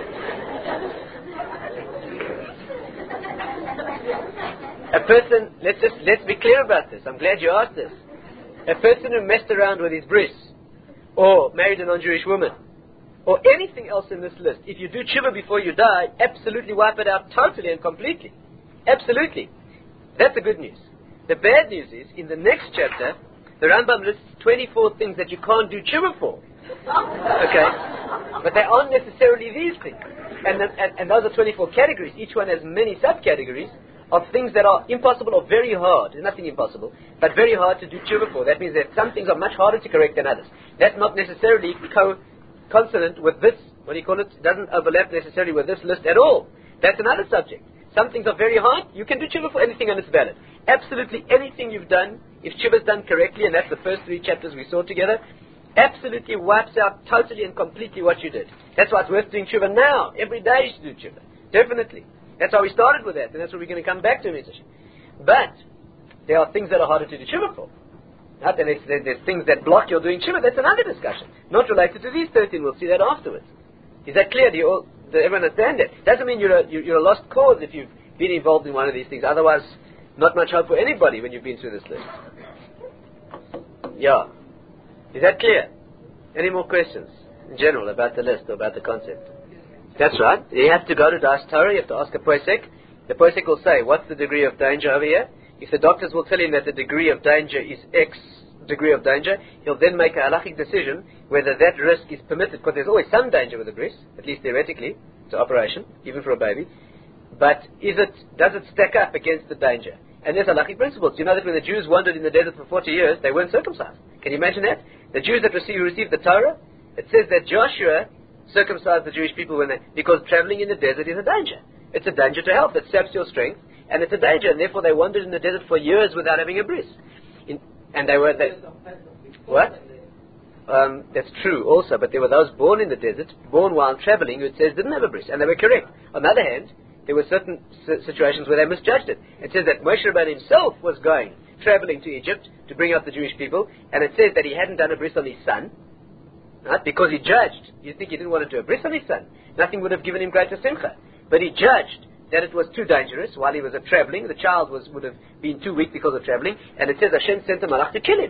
A person, let's just, let's be clear about this. I'm glad you asked this. A person who messed around with his bris, or married a non-Jewish woman, or anything else in this list, if you do tshuva before you die, absolutely wipe it out totally and completely. Absolutely. That's the good news. The bad news is, in the next chapter, the Rambam lists twenty-four things that you can't do tshuva for. Okay? But they aren't necessarily these things. And, the, and, and those are twenty-four categories. Each one has many subcategories of things that are impossible or very hard. There's nothing impossible, but very hard to do tshuva for. That means that some things are much harder to correct than others. That's not necessarily co- consonant with this, what do you call it? It doesn't overlap necessarily with this list at all. That's another subject. Some things are very hard. You can do tshuva for anything and it's valid. Absolutely anything you've done, if tshuva is done correctly, and that's the first three chapters we saw together, absolutely wipes out totally and completely what you did. That's why it's worth doing tshuva now. Every day you should do tshuva. Definitely. That's how we started with that, and that's what we're going to come back to, Mister But there are things that are harder to do tshuva for. Right? And there's, there's things that block your doing tshuva. That's another discussion. Not related to these thirteen. We'll see that afterwards. Is that clear? Do you all, does everyone understand that? Doesn't mean you're a, you're a lost cause if you've been involved in one of these things. Otherwise, not much hope for anybody when you've been through this list. Yeah. Is that clear? Any more questions in general about the list or about the concept? That's right. You have to go to Das Torah. You have to ask a posek. The posek will say, what's the degree of danger over here? If the doctors will tell him that the degree of danger is X degree of danger, he'll then make a halachic decision whether that risk is permitted, because there's always some danger with the bris, at least theoretically. It's an operation, even for a baby. But is it, does it stack up against the danger? And there's halachic principles. Do you know that when the Jews wandered in the desert for forty years, they weren't circumcised? Can you imagine that? The Jews that received, received the Torah, it says that Joshua circumcised the Jewish people when they, because traveling in the desert is a danger. It's a danger to health. It saps your strength, and it's a danger, and therefore they wandered in the desert for years without having a bris. In, and they were... They, what? Um, that's true also, but there were those born in the desert, born while traveling, who it says didn't have a bris, and they were correct. On the other hand, there were certain situations where they misjudged it. It says that Moshe Rabbeinu himself was going, traveling to Egypt to bring out the Jewish people, and it says that he hadn't done a bris on his son, right? Because he judged. You think he didn't want to do a bris on his son? Nothing would have given him greater simcha. But he judged that it was too dangerous while he was uh, traveling. The child was would have been too weak because of traveling, and it says Hashem sent a malach to kill him.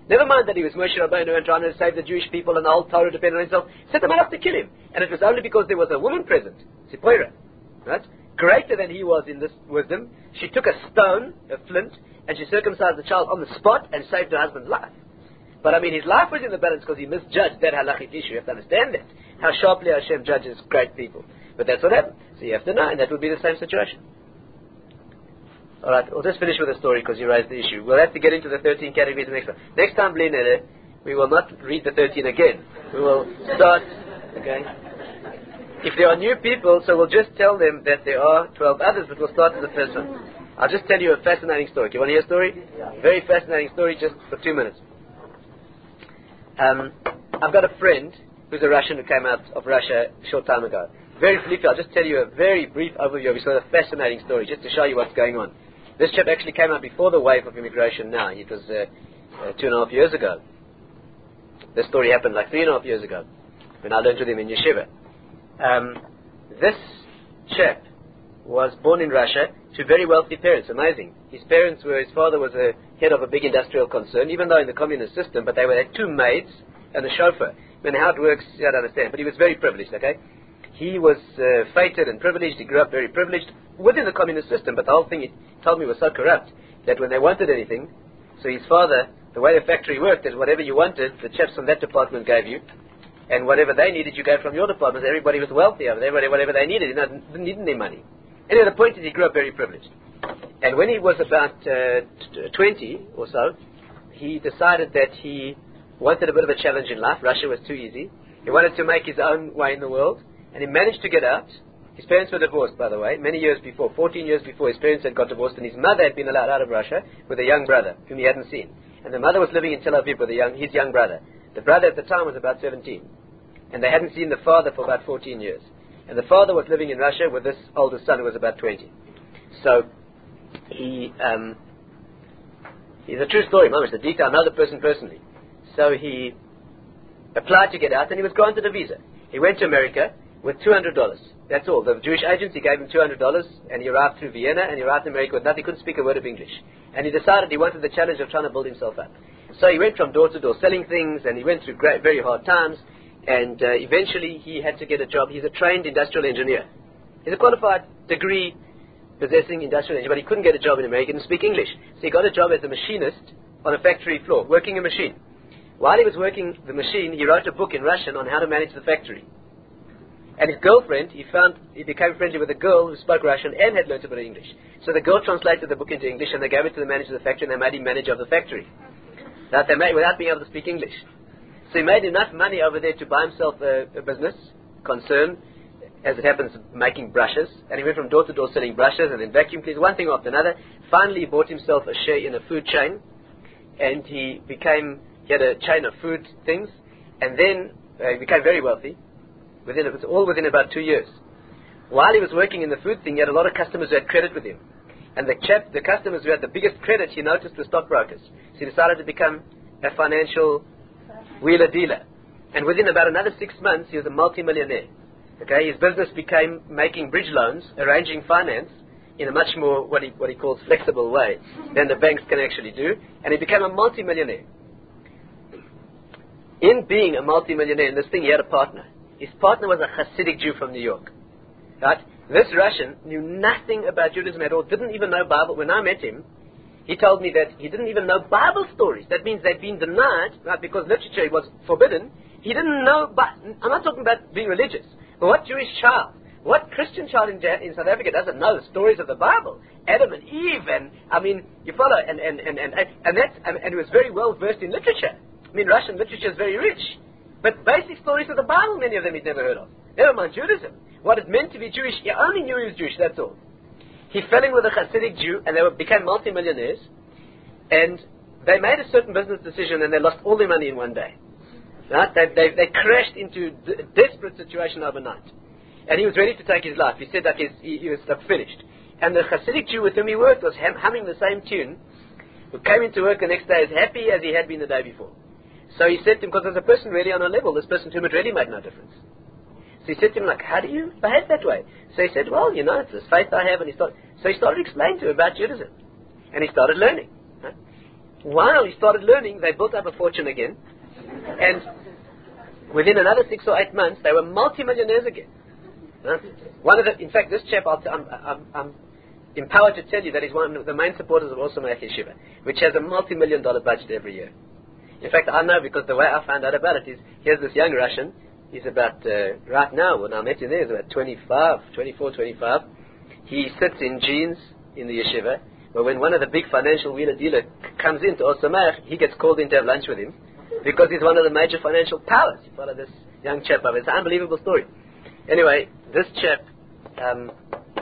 Never mind that he was Moshe Rabbeinu and trying to save the Jewish people and the whole Torah depended on himself. Set them out to kill him. And it was only because there was a woman present, Zipporah, right? Greater than he was in this wisdom. She took a stone, a flint, and she circumcised the child on the spot and saved her husband's life. But I mean, his life was in the balance because he misjudged that halachic issue. You have to understand that. How sharply Hashem judges great people. But that's what happened. So you have to know, and that would be the same situation. Alright, we'll just finish with a story because you raised the issue. We'll have to get into the thirteen categories next time. Next time, Bli Nele, we will not read the thirteen again. We will start, okay? If there are new people, so we'll just tell them that there are twelve others, but we'll start with the first one. I'll just tell you a fascinating story. Do you want to hear a story? Yeah. Very fascinating story, just for two minutes. Um, I've got a friend who's a Russian who came out of Russia a short time ago. Very briefly, I'll just tell you a very brief overview of a fascinating story, just to show you what's going on. This chap actually came out before the wave of immigration now. It was uh, uh, two and a half years ago. This story happened like three and a half years ago, when I learned with him in yeshiva. Um, this chap was born in Russia to very wealthy parents. Amazing. His parents were, his father was a head of a big industrial concern, even though in the communist system, but they were had two maids and a chauffeur. I mean, how it works, you don't understand, but he was very privileged, okay? He was uh, fated and privileged. He grew up very privileged within the communist system, but the whole thing he told me was so corrupt that when they wanted anything, so his father, the way the factory worked is whatever you wanted, the chaps from that department gave you, and whatever they needed, you gave from your department. Everybody was wealthy over there, whatever they needed, they didn't need any money. Anyway, the point is he grew up very privileged. And when he was about uh, twenty or so, he decided that he wanted a bit of a challenge in life. Russia was too easy. He wanted to make his own way in the world, and he managed to get out. His parents were divorced, by the way, many years before, fourteen years before. His parents had got divorced, and his mother had been allowed out of Russia with a young brother, whom he hadn't seen. And the mother was living in Tel Aviv with a young, his young brother. The brother at the time was about seventeen, and they hadn't seen the father for about fourteen years. And the father was living in Russia with this older son who was about twenty. So, he, um, it's a true story, Mom, it's a detail, I know the person personally. So he applied to get out, and he was granted a visa. He went to America with two hundred dollars. That's all. The Jewish agency gave him two hundred dollars, and he arrived through Vienna, and he arrived in America with nothing. He couldn't speak a word of English. And he decided he wanted the challenge of trying to build himself up. So he went from door to door selling things, and he went through great, very hard times, and uh, eventually he had to get a job. He's a trained industrial engineer. He's a qualified degree possessing industrial engineer, but he couldn't get a job in America, he didn't speak English. So he got a job as a machinist on a factory floor, working a machine. While he was working the machine, he wrote a book in Russian on how to manage the factory. And his girlfriend, he found, he became friendly with a girl who spoke Russian and had learned a bit of English. So the girl translated the book into English, and they gave it to the manager of the factory, and they made him manager of the factory. That they made without being able to speak English. So he made enough money over there to buy himself a, a business concern, as it happens, making brushes. And he went from door to door selling brushes and then vacuum cleaners, one thing after another. Finally, he bought himself a share in a food chain, and he became, he had a chain of food things, and then uh, he became very wealthy. Within, it was all within about two years. While he was working in the food thing, he had a lot of customers who had credit with him. And the chap, the customers who had the biggest credit, he noticed, were stockbrokers. So he decided to become a financial wheeler dealer. And within about another six months, he was a multi-millionaire. Okay, his business became making bridge loans, arranging finance in a much more, what he, what he calls, flexible way than the banks can actually do. And he became a multi-millionaire. In being a multi-millionaire in this thing, he had a partner. His partner was a Hasidic Jew from New York. Right? This Russian knew nothing about Judaism at all, didn't even know Bible. When I met him, he told me that he didn't even know Bible stories. That means they've been denied, right, because literature was forbidden. He didn't know, but I'm not talking about being religious, but what Jewish child, what Christian child in, in South Africa doesn't know the stories of the Bible? Adam and Eve, and, I mean, you follow, and, and, and, and, and, that's, and, and he was very well versed in literature. I mean, Russian literature is very rich. But basic stories of the Bible, many of them he'd never heard of. Never mind Judaism. What it meant to be Jewish, he only knew he was Jewish, that's all. He fell in with a Hasidic Jew, and they were, became multi-millionaires, and they made a certain business decision, and they lost all their money in one day. Right? They, they, they crashed into a desperate situation overnight. And he was ready to take his life. He said that his, he, he was like, finished. And the Hasidic Jew with whom he worked was hum, humming the same tune, who came into work the next day as happy as he had been the day before. So he said to him, because there's a person really on a level, this person to whom it really made no difference. So he said to him, like, how do you behave that way? So he said, well, you know, it's this faith I have. And he started, so he started explaining to him about Judaism. And he started learning. Right? While he started learning, they built up a fortune again. And within another six or eight months, they were multi-millionaires again. Huh? One of the, in fact, this chap, I'll t- I'm, I'm, I'm empowered to tell you that he's one of the main supporters of Or Sameach Yeshiva, which has a multi-million dollar budget every year. In fact, I know because the way I found out about it is, here's this young Russian, he's about, uh, right now, when I met him there, he's about twenty-five, twenty-four, twenty-five. He sits in jeans in the yeshiva, but when one of the big financial wheeler dealer c- comes into Or Sameach, he gets called in to have lunch with him, because he's one of the major financial powers. You follow this young chap over. It's an unbelievable story. Anyway, this chap um,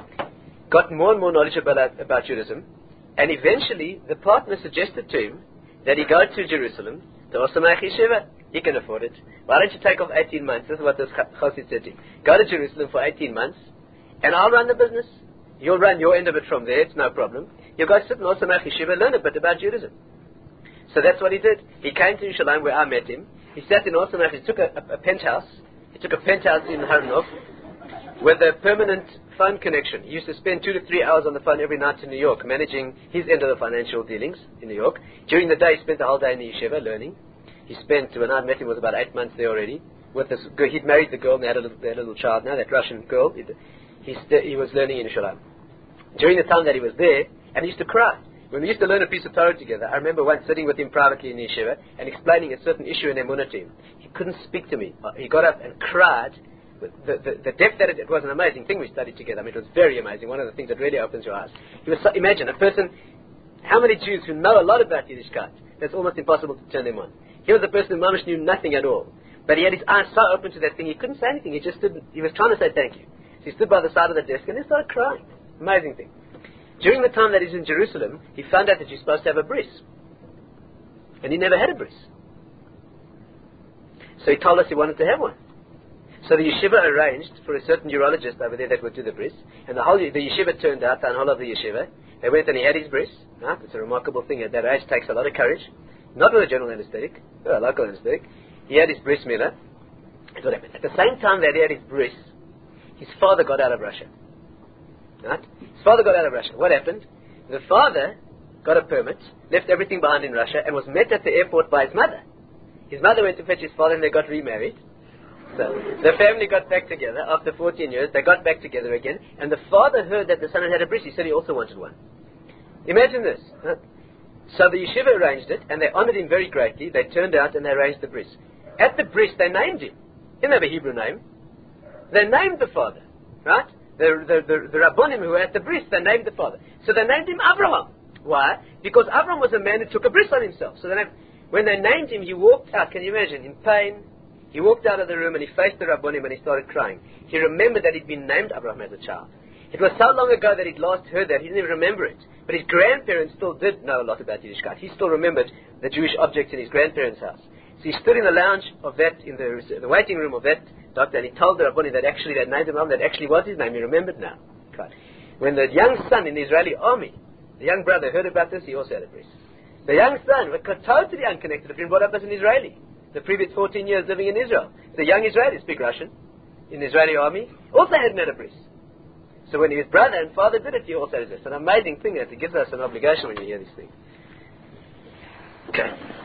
got more and more knowledgeable about, about Judaism, and eventually the partner suggested to him that he go to Jerusalem, to Or Sameach Yeshiva. He can afford it. Why don't you take off eighteen months? This is what this Chassid said to him. Go to Jerusalem for eighteen months, and I'll run the business. You'll run your end of it from there, it's no problem. You'll go sit in Or Sameach Yeshiva, learn a bit about Judaism. So that's what he did. He came to Yerushalayim where I met him. He sat in Or Sameach. He took a, a, a penthouse. He took a penthouse in Haranov with a permanent phone connection. He used to spend two to three hours on the phone every night to New York, managing his end of the financial dealings in New York. During the day, he spent the whole day in the yeshiva learning. He spent, when I met him, was about eight months there already. With this girl. He'd married the girl and they had a little, they had a little child now, that Russian girl. He, he, st- he was learning in Yerushalayim. During the time that he was there, and he used to cry. When we used to learn a piece of Torah together, I remember once sitting with him privately in the yeshiva and explaining a certain issue in Emunah to him. He couldn't speak to me. He got up and cried. The, the, the depth that it, it was an amazing thing we studied together. I mean, it was very amazing. One of the things that really opens your eyes. He was so, imagine a person, how many Jews who know a lot about Yiddishkeit, that's almost impossible to turn them on. He was a person who Mamish knew nothing at all. But he had his eyes so open to that thing, he couldn't say anything. He just stood, he was trying to say thank you. So he stood by the side of the desk and he started crying. Amazing thing. During the time that he's in Jerusalem, he found out that you're supposed to have a bris. And he never had a bris. So he told us he wanted to have one. So the yeshiva arranged for a certain urologist over there that would do the bris. And the whole the yeshiva turned out, the whole of the yeshiva. They went and he had his bris. Right? It's a remarkable thing. At that age, it takes a lot of courage. Not with a general anesthetic, but a local anesthetic. He had his bris milah. That's what happened. At the same time that he had his bris, his father got out of Russia. Right? His father got out of Russia. What happened? The father got a permit, left everything behind in Russia, and was met at the airport by his mother. His mother went to fetch his father and they got remarried. So the family got back together after fourteen years. They got back together again, and the father heard that the son had had a bris. He said he also wanted one. Imagine this. Huh? So the yeshiva arranged it, and they honored him very greatly. They turned out and they arranged the bris. At the bris, they named him. He didn't have a Hebrew name. They named the father, right? The the the, the Rabbonim who were at the bris, they named the father. So they named him Avraham. Why? Because Avraham was a man who took a bris on himself. So they named, when they named him, he walked out. Can you imagine? In pain. He walked out of the room and he faced the Rabbonim and he started crying. He remembered that he'd been named Abraham as a child. It was so long ago that he'd last heard that, he didn't even remember it. But his grandparents still did know a lot about Yiddishkeit. He still remembered the Jewish objects in his grandparents' house. So he stood in the lounge of that, in the, the waiting room of that doctor, and he told the Rabbonim that actually that named him, that actually was his name. He remembered now. Okay. When the young son in the Israeli army, the young brother, heard about this, he also had a bris. The young son was totally unconnected, had been brought up as an Israeli. The previous fourteen years living in Israel. The young Israeli, speak Russian, in the Israeli army, also hadn't had a bris. So when his brother and father did it, he also did it. It's an amazing thing that it gives us an obligation when you hear these things. Okay.